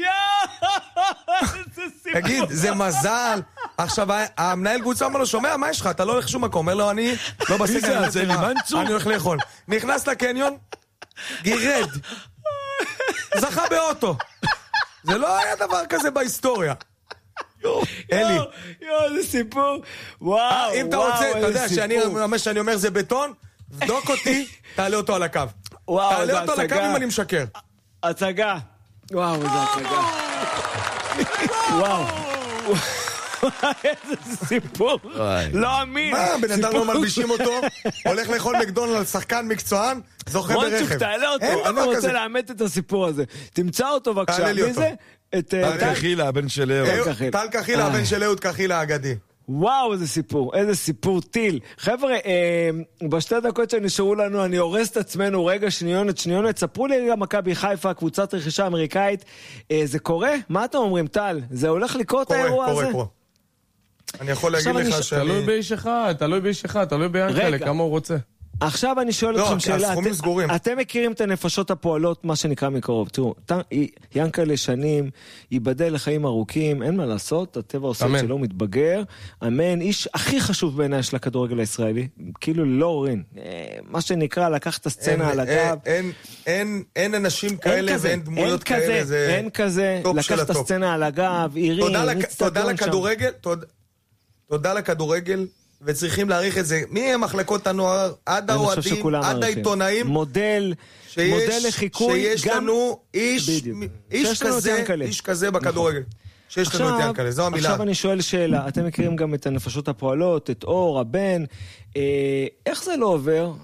תגיד, זה מזל. עכשיו, המנהל קבוצה אומר לו, שומע, מה יש לך? אתה לא הולך שום מקום. אומר לו, אני לא בסגל, אני הולך לאכול. נכנס לקניון, גירד. זכה באוטו. זה לא היה דבר כזה בהיסטוריה. אלי. יואו, זה סיפור. וואו, אם אתה רוצה, אתה יודע, מה שאני אומר זה בטון, בדוק אותי, תעלה אותו על הקו. תעלה אותו על הקו אם אני משקר. הצגה. וואו, זה הצגה. וואו. איזה סיפור, לא אמין. מה, בן אדם לא מלבישים אותו, הולך לאכול מקדונלד, שחקן מקצוען, זוכה ברכב. מונצ'וק, תעלה אותו, אני רוצה לאמת את הסיפור הזה. תמצא אותו בבקשה, מי זה? טל קחילה, הבן של אהוד. טל קחילה, הבן של אהוד קחילה האגדי. וואו, איזה סיפור, איזה סיפור טיל. חבר'ה, אה, בשתי דקות שנשארו לנו, אני הורס את עצמנו רגע, שניונת, שניונת. ספרו לי רגע מכבי חיפה, קבוצת רכישה אמריקאית. אה, זה קורה? מה אתם אומרים, טל? זה הולך לקרות האירוע הזה? קורה, קורה, קורה. אני יכול להגיד לך שאני... תלוי באיש אחד, תלוי באיש אחד, תלוי ביאנקלה, כמה הוא רוצה. עכשיו אני שואל אתכם שאלה, אתם מכירים את הנפשות הפועלות, מה שנקרא מקרוב, תראו, ינקלה שנים, ייבדל לחיים ארוכים, אין מה לעשות, הטבע עושה שלא מתבגר, אמן, איש הכי חשוב בעיניי של הכדורגל הישראלי, כאילו לא אורין, מה שנקרא, לקח את הסצנה על הגב. אין אנשים כאלה ואין דמויות כאלה, אין כזה, לקח את הסצנה על הגב, עירים, תודה לכדורגל, תודה לכדורגל, וצריכים להעריך את זה, מי המחלקות הנוער, עד האוהדים, עד העיתונאים, מודל, מודל לחיקוי, שיש לנו איש, איש כזה, איש כזה בכדורגל, שיש לנו את ינקלה, זו המילה. עכשיו אני שואל שאלה, אתם מכירים גם את הנפשות הפועלות, את אור, הבן, איך זה לא עובר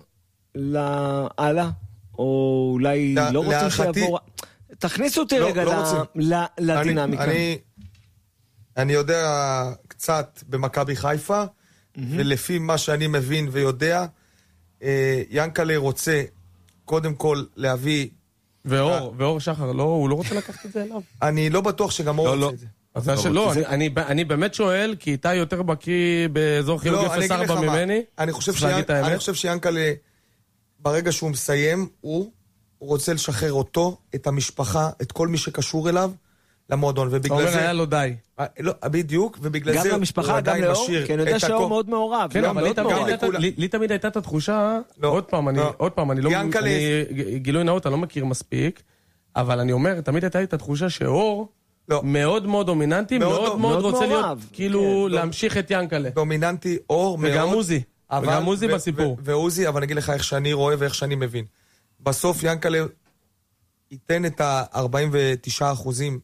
להלאה, או אולי לא רוצים שיעבור, תכניסו אותי רגע לדינמיקה. אני יודע קצת במכבי חיפה, ולפי מה שאני מבין ויודע, ינקלה רוצה קודם כל להביא... ואור, ואור שחר, לא, הוא לא רוצה לקחת את זה אליו. אני לא בטוח שגם אור רוצה את זה. לא, אני באמת שואל, כי איתה יותר בקיא באזור חילוג אפס ארבע ממני. אני חושב שיינקלה, ברגע שהוא מסיים, הוא רוצה לשחרר אותו, את המשפחה, את כל מי שקשור אליו, למועדון, ובגלל זה... אומר, היה לו די. לא, בדיוק, ובגלל זה... גם למשפחה, גם לאור, כי אני יודע שאור מאוד מעורב. כן, אבל לי תמיד הייתה את התחושה, עוד פעם, עוד פעם, אני לא... גילוי נאות, אני לא מכיר מספיק, אבל אני אומר, תמיד הייתה את התחושה שאור מאוד מאוד דומיננטי, מאוד מאוד רוצה להיות, כאילו, להמשיך את ינקלה. דומיננטי, אור מאוד... וגם עוזי, וגם עוזי בסיפור. ועוזי, אבל אני אגיד לך איך שאני רואה ואיך שאני מבין. בסוף ינקלה ייתן את ה-ארבעים ותשעה אחוזים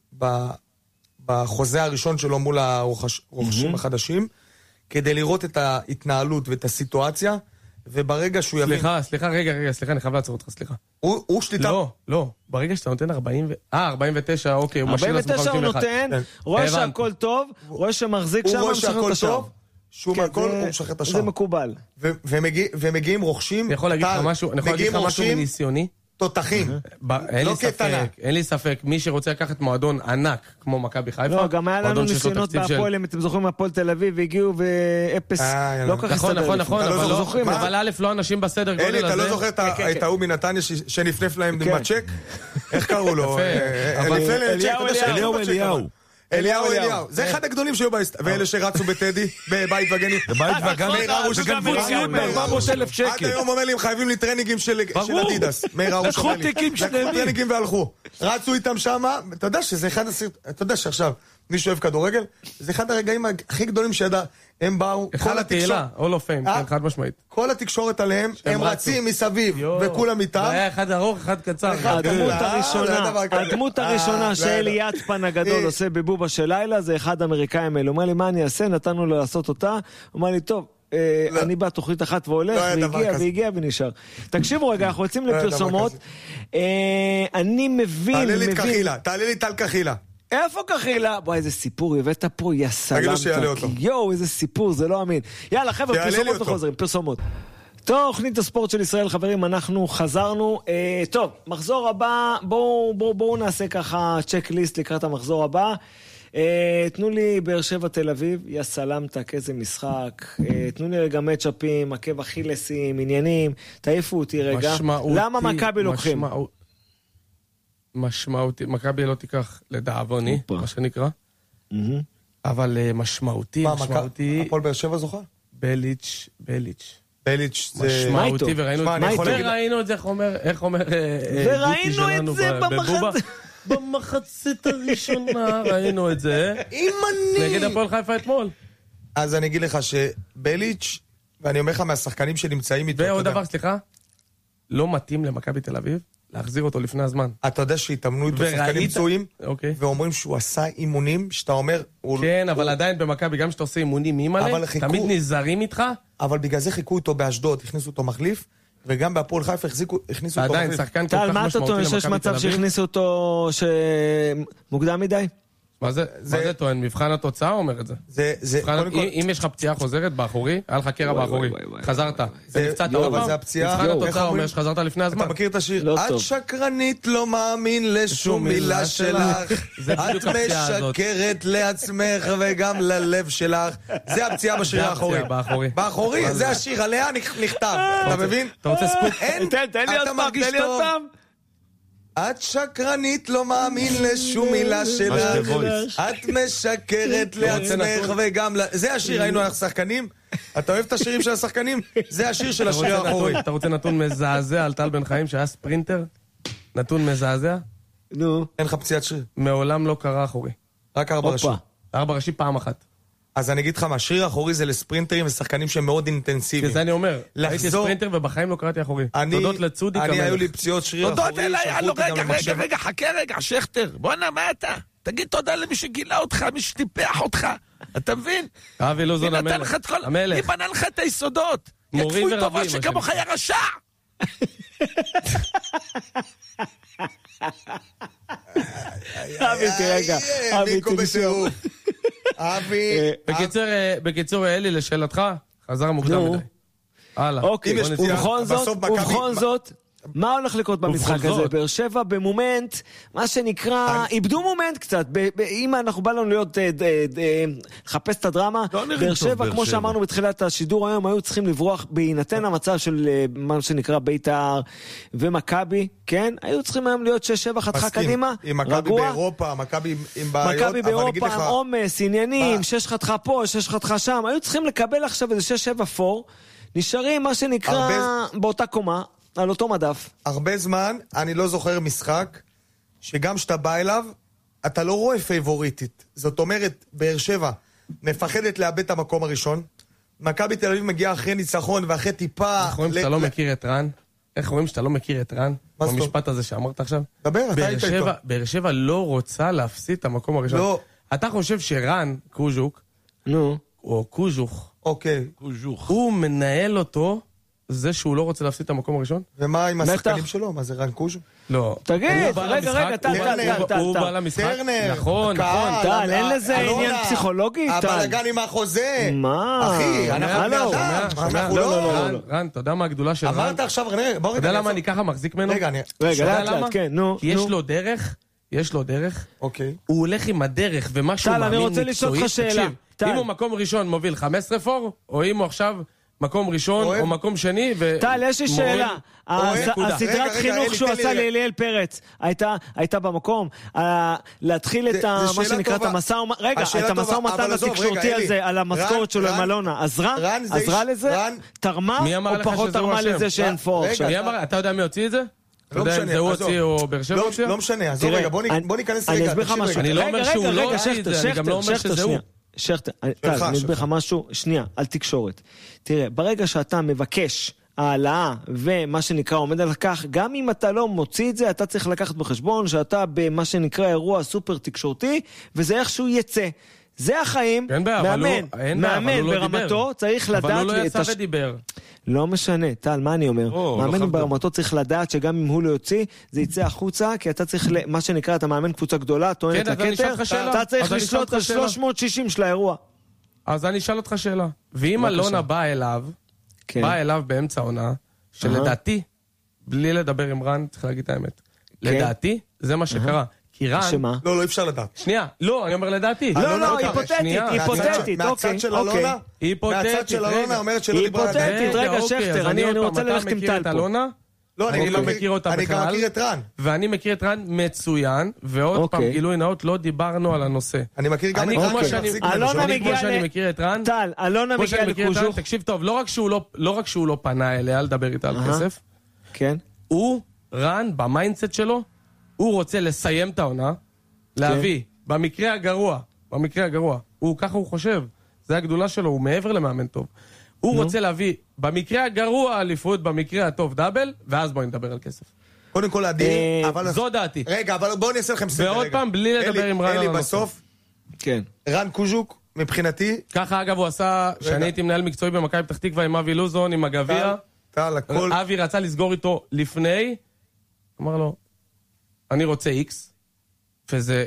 בחוזה הראשון שלו מול הרוכשים החדשים, כדי לראות את ההתנהלות ואת הסיטואציה, וברגע שהוא יבין... סליחה, סליחה, רגע, רגע, סליחה, אני חייב לעצור אותך, סליחה. הוא שליטה... לא, לא, ברגע שאתה נותן ארבעים... אה, ארבעים ותשע, אוקיי, הוא משאיר לעצמו חמישים ואחת. ארבעים ותשע הוא נותן, רואה שהכל טוב, רואה שמחזיק שם, משחרר את השאר. שום הכל, הוא משחרר את השאר. זה מקובל. ומגיעים רוכשים... אני יכול להגיד לך משהו, אני יכול להגיד לך משהו מניסיוני? תותחים. לא קטנה. אין לי ספק, מי שרוצה לקחת מועדון ענק כמו מכבי חיפה, לא, גם היה לנו ניסיונות בהפועל, אם אתם זוכרים מהפועל תל אביב, והגיעו ואפס, לא כך נכון, נכון, נכון, אבל א' לא אנשים בסדר גודל הזה. אלי, אתה לא זוכר את ההוא מנתניה שנפנף להם עם הצ'ק? איך קראו לו? אליהו אליהו. אליהו אליהו, זה אחד הגדולים שהיו בהסת... ואלה שרצו בטדי, בבית וגני. בבית וגני, שגנבו ציוד ב-ארבע מאות אלף שקל. עד היום אומר לי, הם חייבים לי טרנינגים של אדידס. לקחו תיקים שלמים. לקחו טרנינגים והלכו. רצו איתם שמה, אתה יודע שזה אחד הסרט... אתה יודע שעכשיו, מי שאוהב כדורגל, זה אחד הרגעים הכי גדולים שידע, הם באו, כל התקשורת... הול אוף פיים, חד משמעית. כל התקשורת עליהם, הם רצים מסביב, וכולם איתם. היה אחד ארוך, אחד קצר. הדמות הראשונה שאלי יצפן הגדול עושה בבובה של לילה, זה אחד האמריקאים האלה. הוא אומר לי, מה אני אעשה? נתנו לו לעשות אותה. הוא אומר לי, טוב, אני בא תוכנית אחת והולך, והגיע, והגיע ונשאר. תקשיבו רגע, אנחנו יוצאים לפרסומות. אני מבין, תעלה לי את כחילה, תעלה לי את טל כחילה. איפה כחילה? בואי, איזה סיפור, הבאת פה, יא סלמת. יואו, איזה סיפור, זה לא אמין. יאללה, חבר'ה, פרסומות וחוזרים, פרסומות. תוכנית הספורט של ישראל, חברים, אנחנו חזרנו. אה, טוב, מחזור הבא, בואו בוא, בוא נעשה ככה צ'ק ליסט לקראת המחזור הבא. אה, תנו לי באר שבע תל אביב, יא סלמתק, איזה משחק. אה, תנו לי רגע מצ'אפים, עקב אכילסים, עניינים, תעיפו אותי רגע. משמעותי. למה מכבי לוקחים? משמעותי. משמעותי, מכבי לא תיקח לדאבוני, מה שנקרא. אבל משמעותי, משמעותי. הפועל באר שבע זוכה? בליץ', בליץ'. בליץ' זה... משמעותי, וראינו את זה, איך אומר, איך אומר... וראינו את זה במחצית... במחצית הראשונה, ראינו את זה. אימני! נגד הפועל חיפה אתמול. אז אני אגיד לך שבליץ', ואני אומר לך מהשחקנים שנמצאים איתו... ועוד דבר, סליחה, לא מתאים למכבי תל אביב להחזיר אותו לפני הזמן. אתה יודע שהתאמנו איתו שחקנים פצועים, ואומרים שהוא עשה אימונים, שאתה אומר... כן, אבל עדיין במכבי, גם שאתה עושה אימונים אימאלה, תמיד נזהרים איתך. אבל בגלל זה חיכו אותו באשדוד, הכניסו אותו מחליף, וגם בהפועל חיפה הכניסו אותו עדיין, שחקן כל כך מה אתה טוען שיש מצב שהכניסו אותו שמוקדם מדי? מה זה, מה זה טוען? מבחן התוצאה אומר את זה. זה, זה, מבחן, כל... אם יש לך פציעה חוזרת באחורי, היה לך קרע באחורי, חזרת, ונפצעת עוד פעם, מבחן התוצאה אומר שחזרת לפני הזמן. אתה מכיר את השיר? את שקרנית לא מאמין לשום מילה שלך, את משקרת לעצמך וגם ללב שלך. זה הפציעה בשיר האחורי. באחורי, זה השיר, עליה נכתב, אתה מבין? אתה רוצה סקופ? תן לי עוד פעם, תן לי עוד פעם. את שקרנית לא מאמין לשום מילה שלך, את משקרת לעצמך וגם... זה השיר, היינו על השחקנים? אתה אוהב את השירים של השחקנים? זה השיר של השיר האחורי. אתה רוצה נתון מזעזע על טל בן חיים שהיה ספרינטר? נתון מזעזע? נו. אין לך פציעת שריר? מעולם לא קרה אחורי. רק ארבע ראשי. ארבע ראשי פעם אחת. אז אני אגיד לך מה, שריר אחורי זה לספרינטרים ושחקנים שהם מאוד אינטנסיביים. כי זה אני אומר, הייתי ספרינטר ובחיים לא קראתי אחורי. תודות לצודי כמלך. אני היו לי פציעות שריר אחורי. תודות אליי, רגע, רגע, רגע, חכה רגע, שכטר, בוא'נה, מה אתה? תגיד תודה למי שגילה אותך, מי שטיפח אותך. אתה מבין? אבי לוזון המלך. מי בנה לך את היסודות? יקפוי טובה שכמוך היה רשע. אבי, תרגע. אבי, תנשום. אבי... בקיצור, אלי, לשאלתך, חזר מוקדם מדי. הלאה. אוקיי, ובכל זאת, מה הולך לקרות במשחק הזה? באר שבע במומנט, מה שנקרא, איבדו מומנט קצת, אם אנחנו בא לנו להיות, לחפש את הדרמה, באר שבע, כמו שאמרנו בתחילת השידור היום, היו צריכים לברוח בהינתן המצב של מה שנקרא בית"ר ומכבי, כן? היו צריכים היום להיות שש שבע חתכה קדימה, עם מכבי באירופה, מכבי עם בעיות, מכבי באירופה, עם עומס, עניינים, שש חתכה פה, שש חתכה שם, היו צריכים לקבל עכשיו איזה שש שבע פור, נשארים מה שנקרא באותה קומה, על אותו מדף. הרבה זמן, אני לא זוכר משחק, שגם שאתה בא אליו, אתה לא רואה פייבוריטית. זאת אומרת, באר שבע מפחדת לאבד את המקום הראשון, מכבי תל אביב מגיעה אחרי ניצחון ואחרי טיפה... איך רואים שאתה לא מכיר את רן? איך רואים שאתה לא מכיר את רן? במשפט הזה שאמרת עכשיו? דבר, אתה היית איתו. באר שבע לא רוצה להפסיד את המקום הראשון. לא. אתה חושב שרן, קוז'וק, נו. או קוז'וך, אוקיי. קוז'וך. הוא מנהל אותו... זה שהוא לא רוצה להפסיד את המקום הראשון? ומה עם השחקנים שלו? מה זה רן קוז'ו? לא. תגיד, רגע, רגע, טל, טל, טל. הוא בא למשחק? נכון, נכון. טל, אין לזה עניין פסיכולוגי, טל. הבלגן עם החוזה. מה? אחי, אנחנו בני אדם. אנחנו לא... רן, אתה יודע מה הגדולה של רן? אמרת עכשיו, בוא רגע. אתה יודע למה אני ככה מחזיק ממנו? רגע, אני... רגע, לאט לאט, כן, נו. כי יש לו דרך, יש לו דרך. אוקיי. הוא הולך עם הדרך, ומה שהוא מאמין מקצועי. תקשיב, אם הוא מקום ראשון מוביל חמש עשרה פור, או אם הוא עכשיו... מקום ראשון או מקום שני ו... טל, יש לי שאלה. הסדרת חינוך שהוא עשה לאליאל פרץ, הייתה במקום? להתחיל את מה שנקרא את המסע... רגע, את המסע ומתן התקשורתי הזה, על המשכורת שלו עם אלונה, עזרה? עזרה לזה? תרמה? או פחות תרמה לזה שאין פור? אתה יודע מי הוציא את זה? לא משנה, זה הוא הוציא או באר שבע הוציא? לא משנה, אז רגע, בוא ניכנס רגע. אני אסביר לך משהו. אני לא אומר שהוא לא הוציא את זה, אני גם לא אומר שזה הוא. שכטר, טל, אני אסביר לך משהו, שנייה, על תקשורת. תראה, ברגע שאתה מבקש העלאה ומה שנקרא עומד על כך, גם אם אתה לא מוציא את זה, אתה צריך לקחת בחשבון שאתה במה שנקרא אירוע סופר תקשורתי, וזה איכשהו יצא. זה החיים, מאמן, מאמן ברמתו, צריך לדעת... אבל הוא לא יצא ודיבר. לא משנה, טל, מה אני אומר? מאמן ברמתו צריך לדעת שגם אם הוא לא יוציא, זה יצא החוצה, כי אתה צריך, מה שנקרא, אתה מאמן קבוצה גדולה, טוען את הכתר, אתה צריך לשלוט על שלוש מאות שישים של האירוע. אז אני אשאל אותך שאלה. ואם אלונה באה אליו, באה אליו באמצע העונה, שלדעתי, בלי לדבר עם רן, צריך להגיד את האמת, לדעתי, זה מה שקרה. כי רן... שמה? לא, לא, אי אפשר לדעת. שנייה, לא, אני אומר לדעתי. לא, לא, היפותטית, היפותטית, מהצד של אלונה, מהצד של אלונה אומרת שלא דיברה לדעת. היפותטית, רגע, שכטר, אני רוצה ללכת עם טל פה. לא, אני לא מכיר אותה בכלל. אני גם מכיר את רן. ואני מכיר את רן מצוין, ועוד פעם, גילוי נאות, לא דיברנו על הנושא. אני מכיר גם את רן. אלונה מגיע שאני מכיר את רן. טל, אלונה מגיע לקוז'וך. תקשיב טוב, לא רק שהוא לא פנה אליה לדבר איתה על כסף, כן. הוא, רן, במיינדסט שלו, הוא רוצה לסיים את העונה, להביא, במקרה הגרוע, במקרה הגרוע, הוא ככה הוא חושב, זה הגדולה שלו, הוא מעבר למאמן טוב. הוא רוצה להביא, במקרה הגרוע אליפות, במקרה הטוב דאבל, ואז בואי נדבר על כסף. קודם כל עדי, אבל... זו דעתי. רגע, אבל בואו אני אעשה לכם סדר. ועוד פעם, בלי לדבר עם רן על אלי, הנושא. בסוף, כן. רן קוז'וק, מבחינתי... ככה אגב הוא עשה, שאני הייתי מנהל מקצועי במכבי פתח תקווה עם אבי לוזון, עם הגביע. טל, הכל... אבי רצה לסגור איתו לפני, אמר לו, אני רוצה איקס, וזה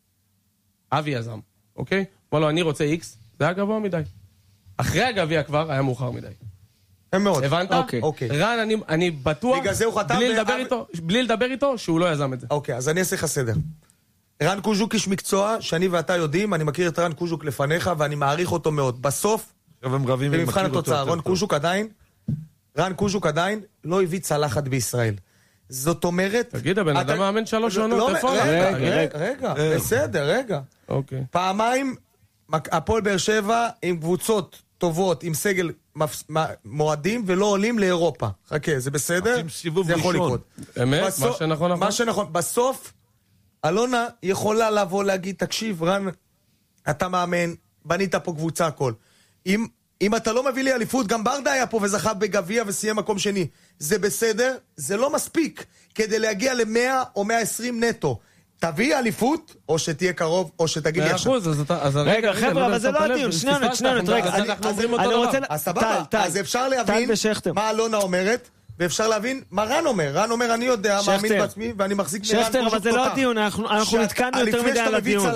אבי יזם, אוקיי? אמר לו, אני רוצה איקס, זה היה גבוה מדי. אחרי הגביע כבר היה מאוחר מדי. הם מאוד. הבנת? אוקיי. רן, אני, אני בטוח, בגלל זה הוא חתם בלי, ב- לדבר איתו, בלי לדבר איתו, שהוא לא יזם את זה. אוקיי, אז אני אעשה לך סדר. רן קוז'וק איש מקצוע, שאני ואתה יודעים, אני מכיר את רן קוז'וק לפניך, ואני מעריך אותו מאוד. בסוף, במבחן התוצאה, רן קוז'וק עדיין, רן קוז'וק עדיין לא הביא צלחת בישראל. זאת אומרת... תגיד, הבן אדם מאמן שלוש עונות, איפה? רגע, רגע, רגע, בסדר, רגע. אוקיי. פעמיים, הפועל באר שבע עם קבוצות טובות, עם סגל מועדים, ולא עולים לאירופה. חכה, זה בסדר? זה יכול לקרות. אמת? מה שנכון נכון? מה שנכון. בסוף, אלונה יכולה לבוא להגיד, תקשיב, רן, אתה מאמן, בנית פה קבוצה הכל. אם... אם אתה לא מביא לי אליפות, גם ברדה היה פה וזכה בגביע וסיים מקום שני. זה בסדר, זה לא מספיק כדי להגיע ל-מאה או מאה ועשרים נטו. תביא אליפות, או שתהיה קרוב, או שתגיד לי עכשיו. רגע, חבר'ה, אבל זה לא הדיון, שניונת, שניונת, רגע. אז אנחנו אומרים אותו דבר. אז סבבה, אז אפשר להבין מה אלונה אומרת, ואפשר להבין מה רן אומר. רן אומר, אני יודע, מאמין בעצמי, ואני מחזיק מרן קוז'וק תותח. שכטר, אבל זה לא הדיון, אנחנו נתקענו יותר מדי על הדיון.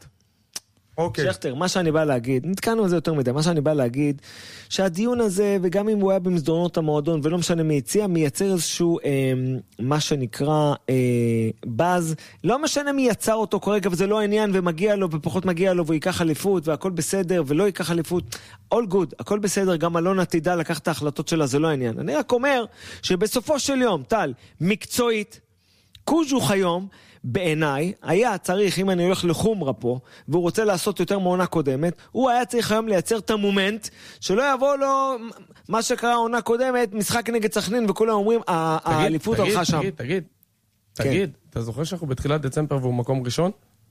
אוקיי. שכטר, מה שאני בא להגיד, נתקענו על זה יותר מדי, מה שאני בא להגיד, שהדיון הזה, וגם אם הוא היה במסדרונות המועדון, ולא משנה מי הציע, מייצר איזשהו, אה, מה שנקרא, אה, באז, לא משנה מי יצר אותו כרגע, וזה לא העניין, ומגיע לו, ופחות מגיע לו, והוא ייקח אליפות, והכל בסדר, ולא ייקח אליפות, all good, הכל בסדר, גם אלונה תדע לקחת את ההחלטות שלה, זה לא העניין. אני רק אומר, שבסופו של יום, טל, מקצועית, קוז'וך היום, בעיניי, היה צריך, אם אני הולך לחומרה פה, והוא רוצה לעשות יותר מעונה קודמת, הוא היה צריך היום לייצר את המומנט, שלא יבוא לו מה שקרה עונה קודמת, משחק נגד סכנין, וכולם אומרים, האליפות הלכה שם. תגיד, תגיד, תגיד, אתה זוכר שאנחנו בתחילת דצמבר והוא מקום ראשון?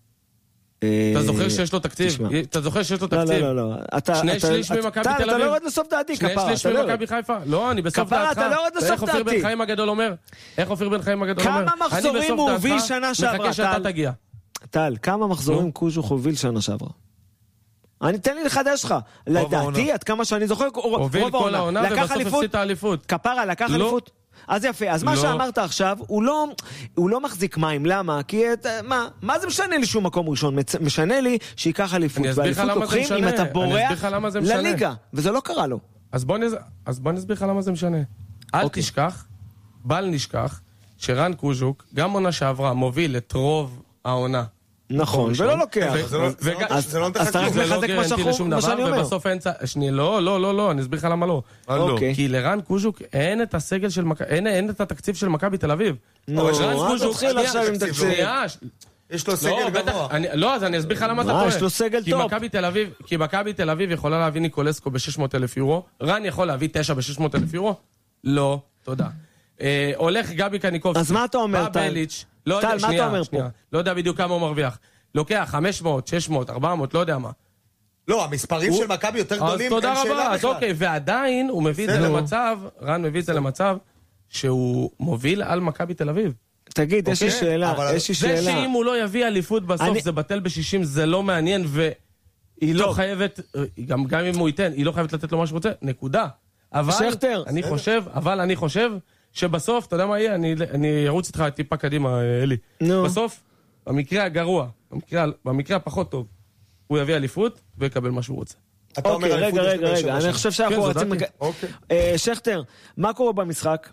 אתה זוכר שיש לו תקציב? אתה זוכר שיש לו תקציב? לא, לא, לא. שני שליש ממכבי תל אביב? אתה לא יורד לסוף דעתי, כפרה. שני שליש ממכבי חיפה? לא, אני בסוף דעתך. כפרה, אתה לא יורד לסוף דעתי. איך אופיר בן חיים הגדול אומר? איך אופיר בן חיים הגדול אומר? כמה מחזורים הוא הוביל שנה שעברה? מחכה שאתה תגיע. טל, כמה מחזורים קוז'וך הוביל שנה שעברה? אני תן לי לחדש לך. לדעתי, עד כמה שאני זוכר, הוביל כל העונה ובסוף הפסיד את האליפות. כפרה, לקח אליפות? אז יפה, אז מה שאמרת עכשיו, הוא לא, הוא לא מחזיק מים, למה? כי, מה, מה זה משנה לי שהוא מקום ראשון? משנה לי שיקח אליפות, ואליפות לוקחים אם אתה בורח לליגה, וזה לא קרה לו. אז בוא, נז... אז בוא נסביר לך למה זה משנה. אל okay. תשכח, בל נשכח, שרן קוז'וק, גם עונה שעברה, מוביל את רוב העונה. נכון, ולא לוקח. זה לא אז אתה רק מחזק מה שאני אומר. ובסוף אין... שני, לא, לא, לא, לא, אני אסביר לך למה לא. כי לרן קוז'וק אין את הסגל של מכבי, אין את התקציב של מכבי תל אביב. נו, אל תתחיל עכשיו עם תקציב. יש לו סגל גבוה. לא, אז אני אסביר לך למה אתה טועה. יש לו סגל טוב. כי מכבי תל אביב יכולה להביא ניקולסקו ב-שש מאות אלף יורו, רן יכול להביא תשע ב-שש מאות אלף יורו? לא, תודה. הולך גבי קניקובסקי. אז מה אתה אומר, טל? טל, מה אתה אומר פה? לא יודע בדיוק כמה הוא מרוויח. לוקח חמש מאות, שש מאות, ארבע מאות, לא יודע מה. לא, המספרים של מכבי יותר גדולים. אז תודה רבה, אז אוקיי, ועדיין הוא מביא את זה למצב, רן מביא את זה למצב, שהוא מוביל על מכבי תל אביב. תגיד, יש לי שאלה, יש לי שאלה. זה שאם הוא לא יביא אליפות בסוף, זה בטל ב-שישים, זה לא מעניין, והיא לא חייבת, גם אם הוא ייתן, היא לא חייבת לתת לו מה שרוצה, נקודה. אבל אני חושב, אבל אני חושב, שבסוף, אתה יודע מה יהיה, אני ארוץ איתך טיפה קדימה, אלי. בסוף, במקרה הגרוע, במקרה הפחות טוב, הוא יביא אליפות ויקבל מה שהוא רוצה. אוקיי, רגע, רגע, רגע, אני חושב שאנחנו רוצים... שכטר, מה קורה במשחק?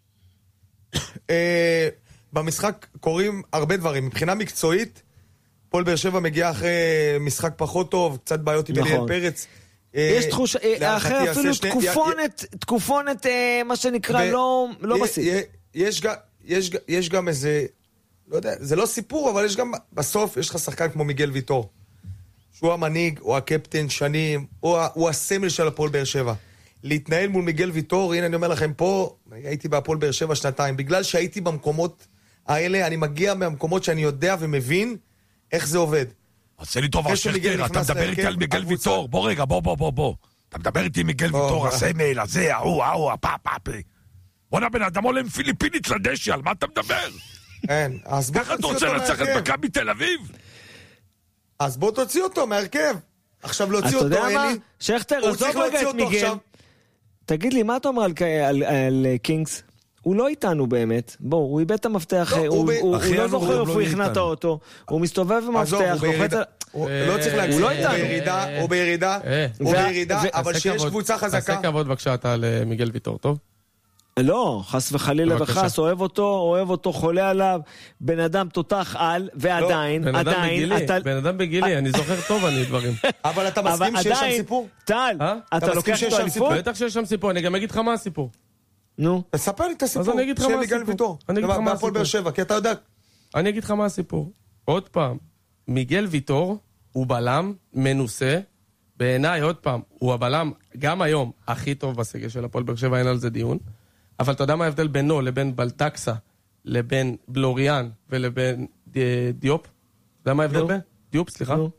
במשחק קורים הרבה דברים. מבחינה מקצועית, פועל באר שבע מגיע אחרי משחק פחות טוב, קצת בעיות עם אליאל פרץ. יש תחושה, אחרי אפילו תקופונת, תקופונת, מה שנקרא, לא בסיס. יש גם איזה... לא יודע, זה לא סיפור, אבל יש גם, בסוף יש לך שחקן כמו מיגל ויטור, שהוא המנהיג, או הקפטן שנים, או, הוא הסמל של הפועל באר שבע. להתנהל מול מיגל ויטור, הנה אני אומר לכם פה, הייתי בהפועל באר שבע שנתיים, בגלל שהייתי במקומות האלה, אני מגיע מהמקומות שאני יודע ומבין איך זה עובד. עושה לי טוב, שכטר, אתה מדבר איתי על מיגל ויטור, בוא רגע, בוא, בוא, בוא, בוא. אתה מדבר איתי מיגל ויטור, הסמל, הזה, ההוא, ההוא, הפאפ, הפאפ. בוא'נה, בן אדם עולה עם פיליפינית לדשא, על מה אתה מדבר? אין, אז בוא ככה אתה תוציא רוצה אותו לנצח את מהרכב. מכבי תל אביב? אז בוא תוציא אותו מהרכב. עכשיו להוציא אתה אותו, יודע מה? אלי. שכטר, הוא עזוב צריך רגע להוציא את אותו מיגל. עכשיו. תגיד לי, מה אתה אומר על, על, על קינגס? הוא לא איתנו באמת. בוא, הוא איבד את המפתח, לא, הוא, הוא הוא, ב- הוא, אחי, הוא לא אנו זוכר גם איפה לא הוא יהיה הכנע את איתנו. האוטו. הוא מסתובב עם עזוב, המפתח, הוא לוחץ בירידה. על... הוא לא צריך הוא להגזים, לא הוא איתנו. בירידה, הוא בירידה, אה. הוא וה- בירידה, ו- אבל תעשה שיש כבוד. קבוצה חזקה. תעשה כבוד בבקשה אתה למיגל ויטור, טוב? לא, חס וחלילה בבקשה. וחס, אוהב אותו, אוהב אותו, חולה עליו, בן אדם תותח על, ועדיין, בן אדם עדיין, בגילי, אתה... בן אדם בגילי, אני זוכר טוב אני דברים. אבל אתה אבל מסכים שיש שם עדיין, סיפור? טל, אה? אתה מסכים לוקח שיש איתו שם אליפות? בטח שיש שם סיפור, אני גם אגיד לך מה הסיפור. נו. תספר לי את הסיפור. אז אני אגיד לך של מה מיגל הסיפור. ויטור. אני אגיד לך מה בהפועל באר הסיפור. שבע, כי אתה יודע. אני אגיד לך מה הסיפור. עוד פעם, מיגל ויטור הוא בלם מנוסה, בעיניי עוד פעם, הוא הבלם גם היום הכי טוב בסגל של הפועל באר שבע, אין על זה דיון, אבל אתה יודע מה ההבדל בינו לבין בלטקסה, לבין בלוריאן ולבין די- דיופ? אתה יודע מה ההבדל נו. בין? דיופ, סליחה. נו.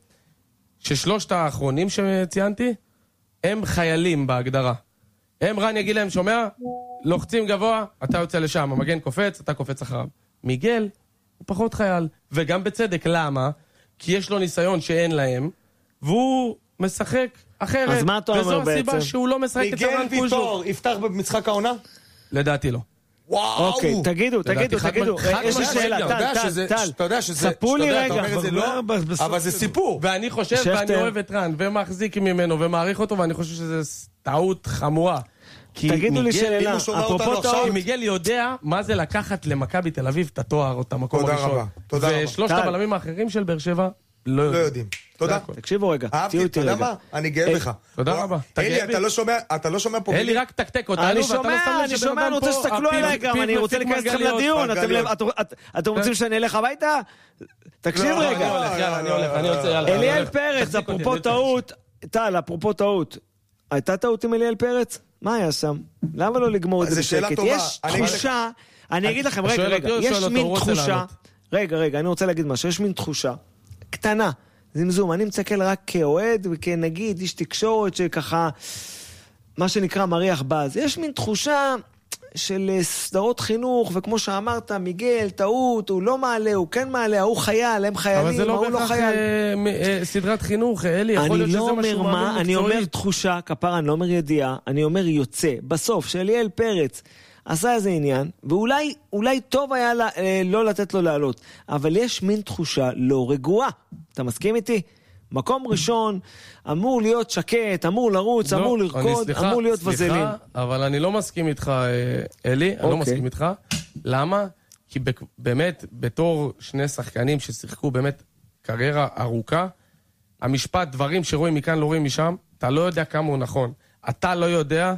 ששלושת האחרונים שציינתי, הם חיילים בהגדרה. הם רן יגיד להם, שומע? לוחצים גבוה, אתה יוצא לשם, המגן קופץ, אתה קופץ אחריו. מיגל הוא פחות חייל, וגם בצדק, למה? כי יש לו ניסיון שאין להם, והוא משחק אחרת. אז מה אתה אומר וזו הסיבה בעצם? שהוא לא משחק את מיגל רן קוז'וק. ויטור יפתח במשחק העונה? לדעתי לא. וואו! אוקיי, תגידו, לדעתי תגידו, חד תגידו, מ- חד יש לי משמעית שאלה, גם. אתה יודע טל, שזה- טל, אתה יודע שזה... ספרו לי שאתה יודע, רגע. אתה אומר את זה לא, אבל זה סיפור. ואני חושב, שכטר. ואני אוהב את רן, ומחזיק ממנו, ומעריך אותו, ואני חושב שזה טעות חמורה. כי תגידו לי מיגל- שאלה, אם הוא שומע אפרופו אותנו עכשיו, טעות, כי מיגל יודע מה זה לקחת למכבי תל אביב את התואר או את המקום תודה הראשון. רבה, תודה רבה. ושלושת טל. הבלמים האחרים של באר שבע לא לא יודעים. יודעים. תודה. הכל. תקשיבו רגע, תהיו אהבתי, איתי אתה יודע רגע. מה? אני גאה אה, בך. תודה וואו. רבה. אתה אלי, גאה בי? אתה לא שומע, אתה לא שומע פה אלי מילים? רק תקתק אותנו, אני ואתה לא שומע, שם לב אני שבן שומע, אדם אני רוצה פה, שתסתכלו הפיל- עליי גם, פיל אני רוצה מפיק להיכנס איתכם מרגליות. לדיון, אתם מרגליות. אתם- את- אתם רוצים שאני אלך הביתה? תקשיב לא, אני רגע, הולך, יאללה, אני הולך, אני יוצא, יאללה. אני אליאל הולך. פרץ, תחזיק אותי, אפרופו אני יוצא. טעות, טל, אפרופו טעות, הייתה טעות עם אליאל פרץ? מה היה שם? למה לא לגמור את זה זו שאלה בשקט? טובה. יש אני אגיד תחושה, אני אגיד לכם, אתה רגע, שואל רגע, אותי או יש שואל אותו? מין הוא רוצה תחושה, לענות. רגע, רגע, אני רוצה להגיד משהו, יש מין תחושה, קטנה, זמזום, אני מסתכל רק כאוהד וכנגיד איש תקשורת שככה, מה שנקרא מריח בז, יש מין תחושה של סדרות חינוך, וכמו שאמרת, מיגל, טעות, הוא לא מעלה, הוא כן מעלה, הוא חייל, הם חיילים, אבל זה לא הוא לא בהכרח חייל. אה, מ- אה, סדרת חינוך, אלי, יכול אני להיות שזה לא מה שהוא אומר מה, מאמין אני אומר מקצועית. תחושה, כפרה, אני לא אומר ידיעה, אני אומר יוצא, בסוף, שאליאל פרץ עשה איזה עניין, ואולי אולי טוב היה לה, אה, לא לתת לו לעלות, אבל יש מין תחושה לא רגועה, אתה מסכים איתי? מקום ראשון, אמור להיות שקט, אמור לרוץ, לא, אמור אני לרקוד, סליחה, אמור להיות סליחה, וזלין. אבל אני לא מסכים איתך, אה, אלי, אני לא אוקיי. מסכים איתך. למה? כי בכ- באמת, בתור שני שחקנים ששיחקו באמת קריירה ארוכה, המשפט, דברים שרואים מכאן, לא רואים משם, אתה לא יודע כמה הוא נכון. אתה לא יודע,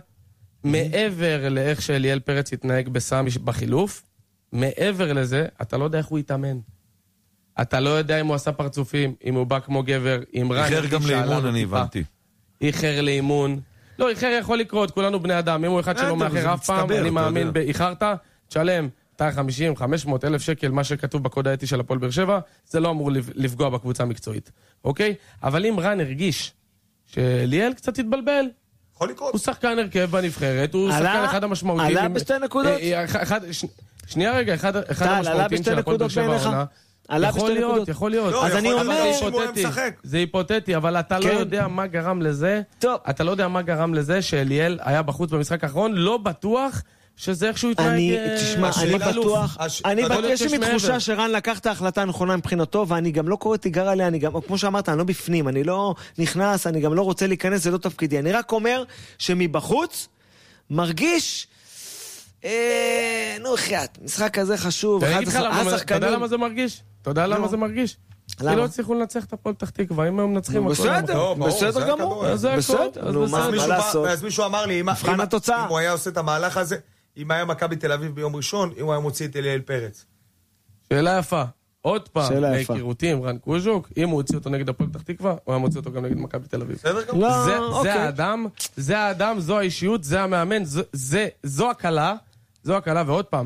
מעבר לאיך שאליאל פרץ התנהג בסמי בחילוף, מעבר לזה, אתה לא יודע איך הוא התאמן. אתה לא יודע אם הוא עשה פרצופים, אם הוא בא כמו גבר, אם רן... איחר גם שעלה לאימון, לו אני טיפה. הבנתי. איחר לאימון. לא, איחר יכול לקרות, כולנו בני אדם. אם הוא אחד שלא בסדר, מאחר זה אף פעם, מצטבר, אני אתה מאמין יודע. באיחרת, תשלם מאתיים חמישים, חמש מאות אלף שקל, מה שכתוב בקוד האתי של הפועל באר שבע, זה לא אמור לפגוע בקבוצה המקצועית, אוקיי? אבל אם רן הרגיש שליאל קצת התבלבל, יכול לקרות. הוא שחקן הרכב בנבחרת, הוא עלה- שחקן אחד המשמעותיים. עלה עם- בשתי נקודות? אה, אה, אחד- ש- שנייה רגע, אחד אחד טל, עלה המשמעותיים בשתי של הפועל באר נקודות שבע בעיניך? העונה. עלה יכול בשתי להיות, נקודות. יכול להיות. לא, אז אני יכול אומר- להיות זה שאם הוא היה היפותטי, משחק. זה היפותטי, אבל אתה לא כן. יודע מה גרם לזה, טוב. אתה לא יודע מה גרם לזה שאליאל היה בחוץ במשחק האחרון, לא בטוח שזה איכשהו התנהג... אני, אה, תשמע, השאלה אני אלוף. בטוח, הש- אני יכול בטוח, להיות יש לי שיש תחושה מעבר. שרן לקח את ההחלטה הנכונה מבחינתו, ואני גם לא קורא תיגר עליה, אני גם, כמו שאמרת, אני לא בפנים, אני לא נכנס, אני גם לא רוצה להיכנס, זה לא תפקידי, אני רק אומר שמבחוץ מרגיש, אה, נו חייאת, משחק כזה חשוב, ואני אחד אגיד לך למה, אתה השחקנים, יודע למה זה מרגיש? אתה יודע למה זה מרגיש? למה? כי לא הצליחו לנצח את הפועל פתח תקווה, אם הם מנצחים... הכל היה בסדר, לא, ברור, זה בסדר גמור, הכדורגל. אז זה הכל, בסדר, אז נו בסדר. מה אז מה מישהו בא- לעשות, אז מישהו אמר לי, אם מבחן אם- התוצאה. אם הוא היה עושה את המהלך הזה, אם היה מכבי תל אביב ביום ראשון, אם הוא היה מוציא את אליאל פרץ. שאלה יפה. עוד פעם, שאלה יפה. מהיכרותי עם רן קוז'וק, אם הוא הוציא אותו נגד הפועל פתח תקווה, הוא היה מוציא אותו גם נגד מכבי תל אביב. בסדר גמור? לא, זה, אוקיי. זה האדם, זה האדם, זו האישיות, זה המאמן, זו, זה, זו הקלה, זו הקלה, ועוד פעם,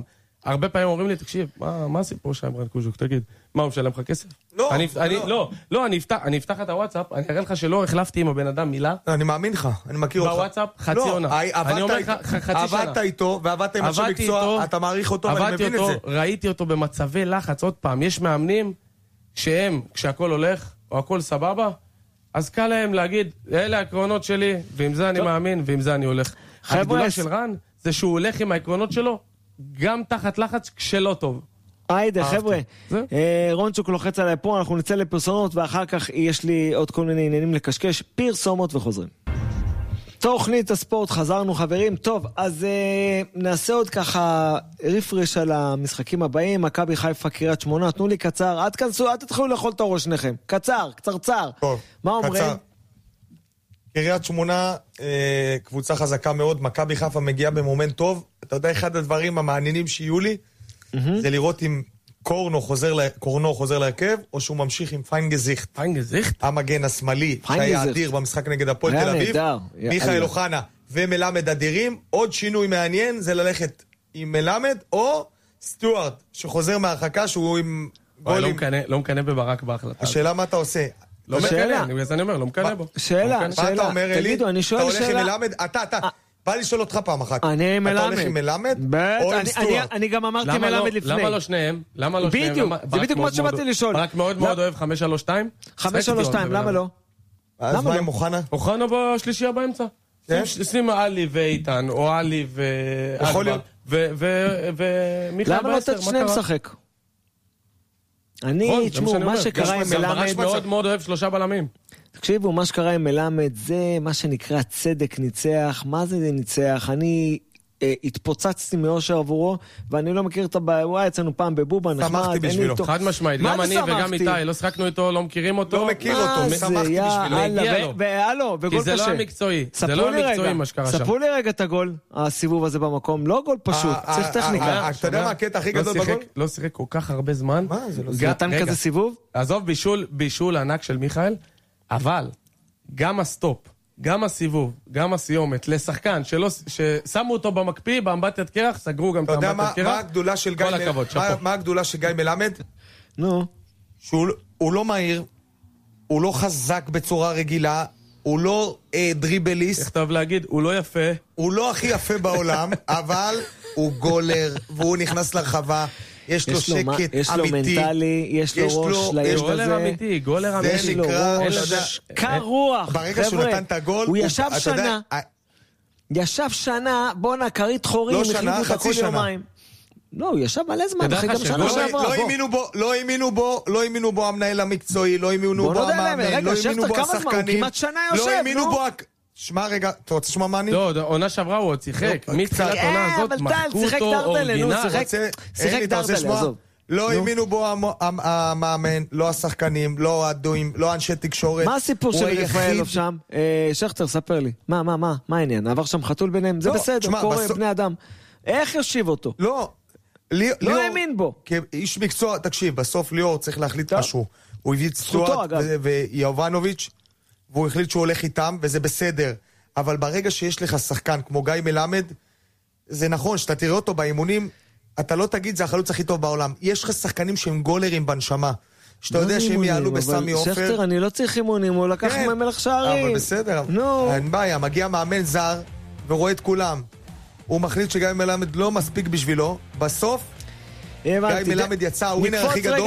הרבה פעמים אומרים לי, תקשיב, מה, מה הסיפור שם רן קוז'וק, תגיד, מה, הוא משלם לך כסף? לא, אני, לא. אני, לא, לא, אני אפתח, אני אפתח את הוואטסאפ, אני אראה לך שלא החלפתי עם הבן אדם מילה. אני מאמין לך, אני מכיר אותך. בוואטסאפ, חצי לא, עונה. אני אומר לך, חצי שנה. עבדת איתו, ועבדת עם אנשי מקצוע, אתה מעריך אותו, ואני מבין את זה. ראיתי אותו במצבי לחץ, עוד פעם, יש מאמנים שהם, כשהכל הולך, או הכל סבבה, אז קל להם להגיד, אלה העקרונות שלי, ועם זה אני מאמין, ועם זה אני הולך. הגדולה של רן, זה שהוא הולך עם העקרונות שלו, גם תחת לחץ כשלא טוב. היידה, חבר'ה, רונצ'וק לוחץ עליי פה, אנחנו נצא לפרסומות, ואחר כך יש לי עוד כל מיני עניינים לקשקש, פרסומות וחוזרים. תוכנית הספורט, חזרנו חברים. טוב, אז אה, נעשה עוד ככה רפרש על המשחקים הבאים. מכבי חיפה, קריית שמונה, תנו לי קצר, אל תכנסו, אל תתחילו לאכול את הראש שניכם. קצר, קצרצר. טוב, מה אומרים? קצר. קריית שמונה, אה, קבוצה חזקה מאוד, מכבי חיפה מגיעה במומנט טוב. אתה יודע, אחד הדברים המעניינים שיהיו לי, mm-hmm. זה לראות אם קורנו חוזר, לה, קורנו חוזר להרכב, או שהוא ממשיך עם פיינגזיכט. פיינגזיכט? המגן השמאלי, שהיה אדיר במשחק נגד הפועל תל אביב. מיכאל אוחנה ומלמד אדירים. עוד שינוי מעניין זה ללכת עם מלמד, או סטוארט, שחוזר מהרחקה, שהוא עם גולים. לא מקנה בברק בהחלטה. השאלה מה אתה עושה? לא מקנה, אני אומר, לא מקנה בו. שאלה, שאלה. אתה אומר, אלי? תגידו, אני שואל שאלה. אתה הולך עם מלמד? אתה, אתה. בא לשאול אותך פעם אחת. אני עם מלמד. אתה הולך עם מלמד או עם סטוארט? אני גם אמרתי מלמד לפני. למה לא שניהם? למה לא שניהם? בדיוק, זה בדיוק מה שבאתי לשאול. רק מאוד מאוד אוהב חמש שלוש שתיים? חמש שלוש שתיים, למה לא? אז מה עם אוחנה? אוחנה בשלישייה באמצע. שים עלי ואיתן, או עלי ואגבה, ומיכאל למה לא לתת שניהם לשחק? אני, תשמעו, מה שקרה עם מלמד... מאוד מאוד אוהב שלושה בלמים. תקשיבו, מה שקרה עם מלמד זה מה שנקרא צדק ניצח. מה זה ניצח? אני אה, התפוצצתי מאושר עבורו, ואני לא מכיר את הבעיה. הוא היה אצלנו פעם בבובה, נחמד. שמחתי בשבילו. חד משמעית, גם אני וגם איתי, לא שחקנו איתו, לא מכירים אותו. לא מכיר אותו, שמחתי בשבילו. והלו, וגול קשה. כי זה לא המקצועי, זה לא המקצועי מה שקרה שם. ספרו לי רגע את הגול, הסיבוב הזה במקום. לא גול פשוט, צריך טכניקה. אתה יודע מה הקטע הכי גדול בגול? לא שיחק כל כך הרבה זמן. מה? זה לא נתן כזה סיבוב? עזוב, בישול ענק של מיכאל, אבל גם הסטופ, גם הסיבוב, גם הסיומת, לשחקן שלא, ששמו אותו במקפיא, באמבטיית קרח, סגרו גם את האמבטיית קרח. אתה יודע מה הגדולה של גיא מלמד? מה הגדולה של גיא מלמד? נו. שהוא לא מהיר, הוא לא חזק בצורה רגילה, הוא לא דריבליסט. איך טוב להגיד, הוא לא יפה. הוא לא הכי יפה בעולם, אבל הוא גולר, והוא נכנס לרחבה. יש לו שקט אמיתי. יש לו מנטלי, יש לו ראש לילד הזה. גולר אמיתי, גולר אמיתי. יש לו ראש, קר רוח. ברגע שהוא נתן את הגול, הוא ישב שנה, ישב שנה, בוא נקרית חורים, לא שנה, חצי שנה. לא, הוא ישב מלא זמן, אחרי גם שנה שעברה. לא האמינו בו, לא האמינו בו, לא האמינו בו המנהל המקצועי, לא האמינו בו המאמן, לא האמינו בו השחקנים. לא האמינו בו... שמע רגע, אתה רוצה לשמוע מה אני? לא, עונה שעברה הוא עוד שיחק. מתחילת עונה הזאת, מחקו אותו אורגינל. שיחק דרדלה, עזוב. לא האמינו בו המאמן, לא השחקנים, לא האדועים, לא אנשי תקשורת. מה הסיפור של רפאלוב שם? שכטר, ספר לי. מה, מה, מה? מה העניין? עבר שם חתול ביניהם? זה בסדר, קורא בני אדם. איך יושיב אותו? לא. לא האמין בו. כאיש מקצוע, תקשיב, בסוף ליאור צריך להחליט משהו. הוא הביא את סטוארט ויובנוביץ' והוא החליט שהוא הולך איתם, וזה בסדר. אבל ברגע שיש לך שחקן כמו גיא מלמד, זה נכון, שאתה תראה אותו באימונים, אתה לא תגיד, זה החלוץ הכי טוב בעולם. יש לך שחקנים שהם גולרים בנשמה. שאתה יודע שהם יעלו בסמי אופר. שכטר, אני לא צריך אימונים, הוא לקח ממלך שערים. אבל בסדר. אין בעיה, מגיע מאמן זר, ורואה את כולם. הוא מחליט שגיא מלמד לא מספיק בשבילו. בסוף, גיא מלמד יצא, הווינר הכי גדול.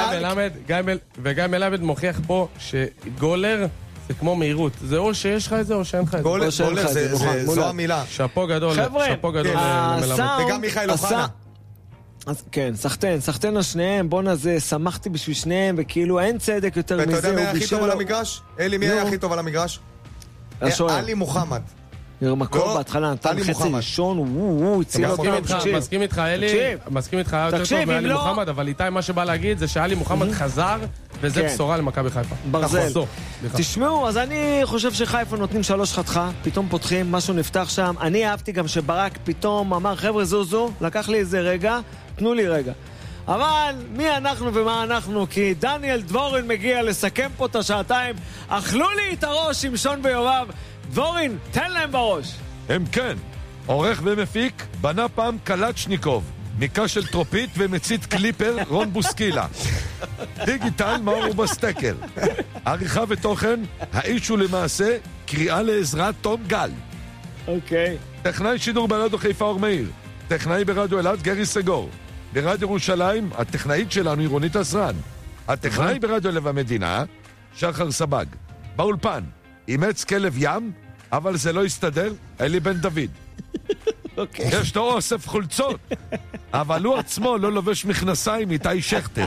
וגיא מלמד מוכיח פה שגולר זה כמו מהירות. זה או שיש לך את זה או שאין לך את זה. גולר, זו המילה. שפו גדול, שפו גדול למלמד. וגם מיכאל אוחנה. כן, סחטן, סחטן לשניהם, בוא נזה, שמחתי בשביל שניהם, וכאילו אין צדק יותר מזה. ואתה יודע מי הכי טוב על המגרש? אלי, מי היה הכי טוב על המגרש? עלי מוחמד. מקור בהתחלה נתן חצי ראשון, וואו, הציל אותם. מסכים איתך, אלי, מסכים איתך, היה יותר טוב מאלי מוחמד, אבל איתי מה שבא להגיד זה שאלי מוחמד חזר, וזה בשורה למכבי חיפה. ברזל. תשמעו, אז אני חושב שחיפה נותנים שלוש חתכה, פתאום פותחים, משהו נפתח שם. אני אהבתי גם שברק פתאום אמר, חבר'ה זוזו, לקח לי איזה רגע, תנו לי רגע. אבל מי אנחנו ומה אנחנו? כי דניאל דבורין מגיע לסכם פה את השעתיים. אכלו לי את הראש עם שון ויובב. דבורין, תן להם בראש. הם כן. עורך ומפיק בנה פעם קלצ'ניקוב. מיקה של טרופית ומצית קליפר רון בוסקילה. דיגיטל מאור בסטקר. עריכה ותוכן, האיש הוא למעשה קריאה לעזרה תום גל. אוקיי. טכנאי שידור ברדיו חיפה אור מאיר. טכנאי ברדיו אלעד גרי סגור. ברדיו ירושלים, הטכנאית שלנו עירונית עזרן. הטכנאי ברדיו לב המדינה, שחר סבג. באולפן, אימץ כלב ים, אבל זה לא יסתדר, אלי בן דוד. יש לו אוסף חולצות, אבל הוא עצמו לא לובש מכנסיים איתי שכטר.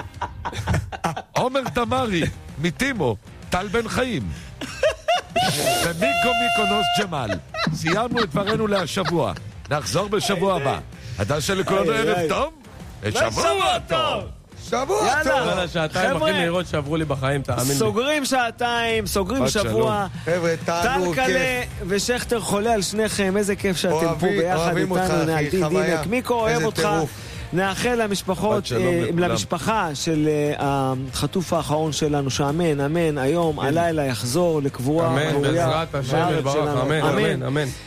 עומר תמרי, מטימו, טל בן חיים. ומיקו מיקונוס ג'מל. סיימנו את דברנו להשבוע. נחזור בשבוע הבא. עד שלכולנו ערב טוב, ושבוע טוב. שבוע טוב. יאללה, שעתיים הכי מהירות שעברו לי בחיים, תאמין לי. סוגרים שעתיים, סוגרים שבוע. חבר'ה, תענו, כיף. טלקלה ושכטר חולה על שניכם, איזה כיף שאתם פה ביחד איתנו. נעלתי דינק, מיקו אוהב אותך. נאחל למשפחות, למשפחה של החטוף האחרון שלנו, שאמן, אמן, היום, הלילה יחזור לקבורה. אמן, בעזרת השם יתברך, אמן, אמן, אמן.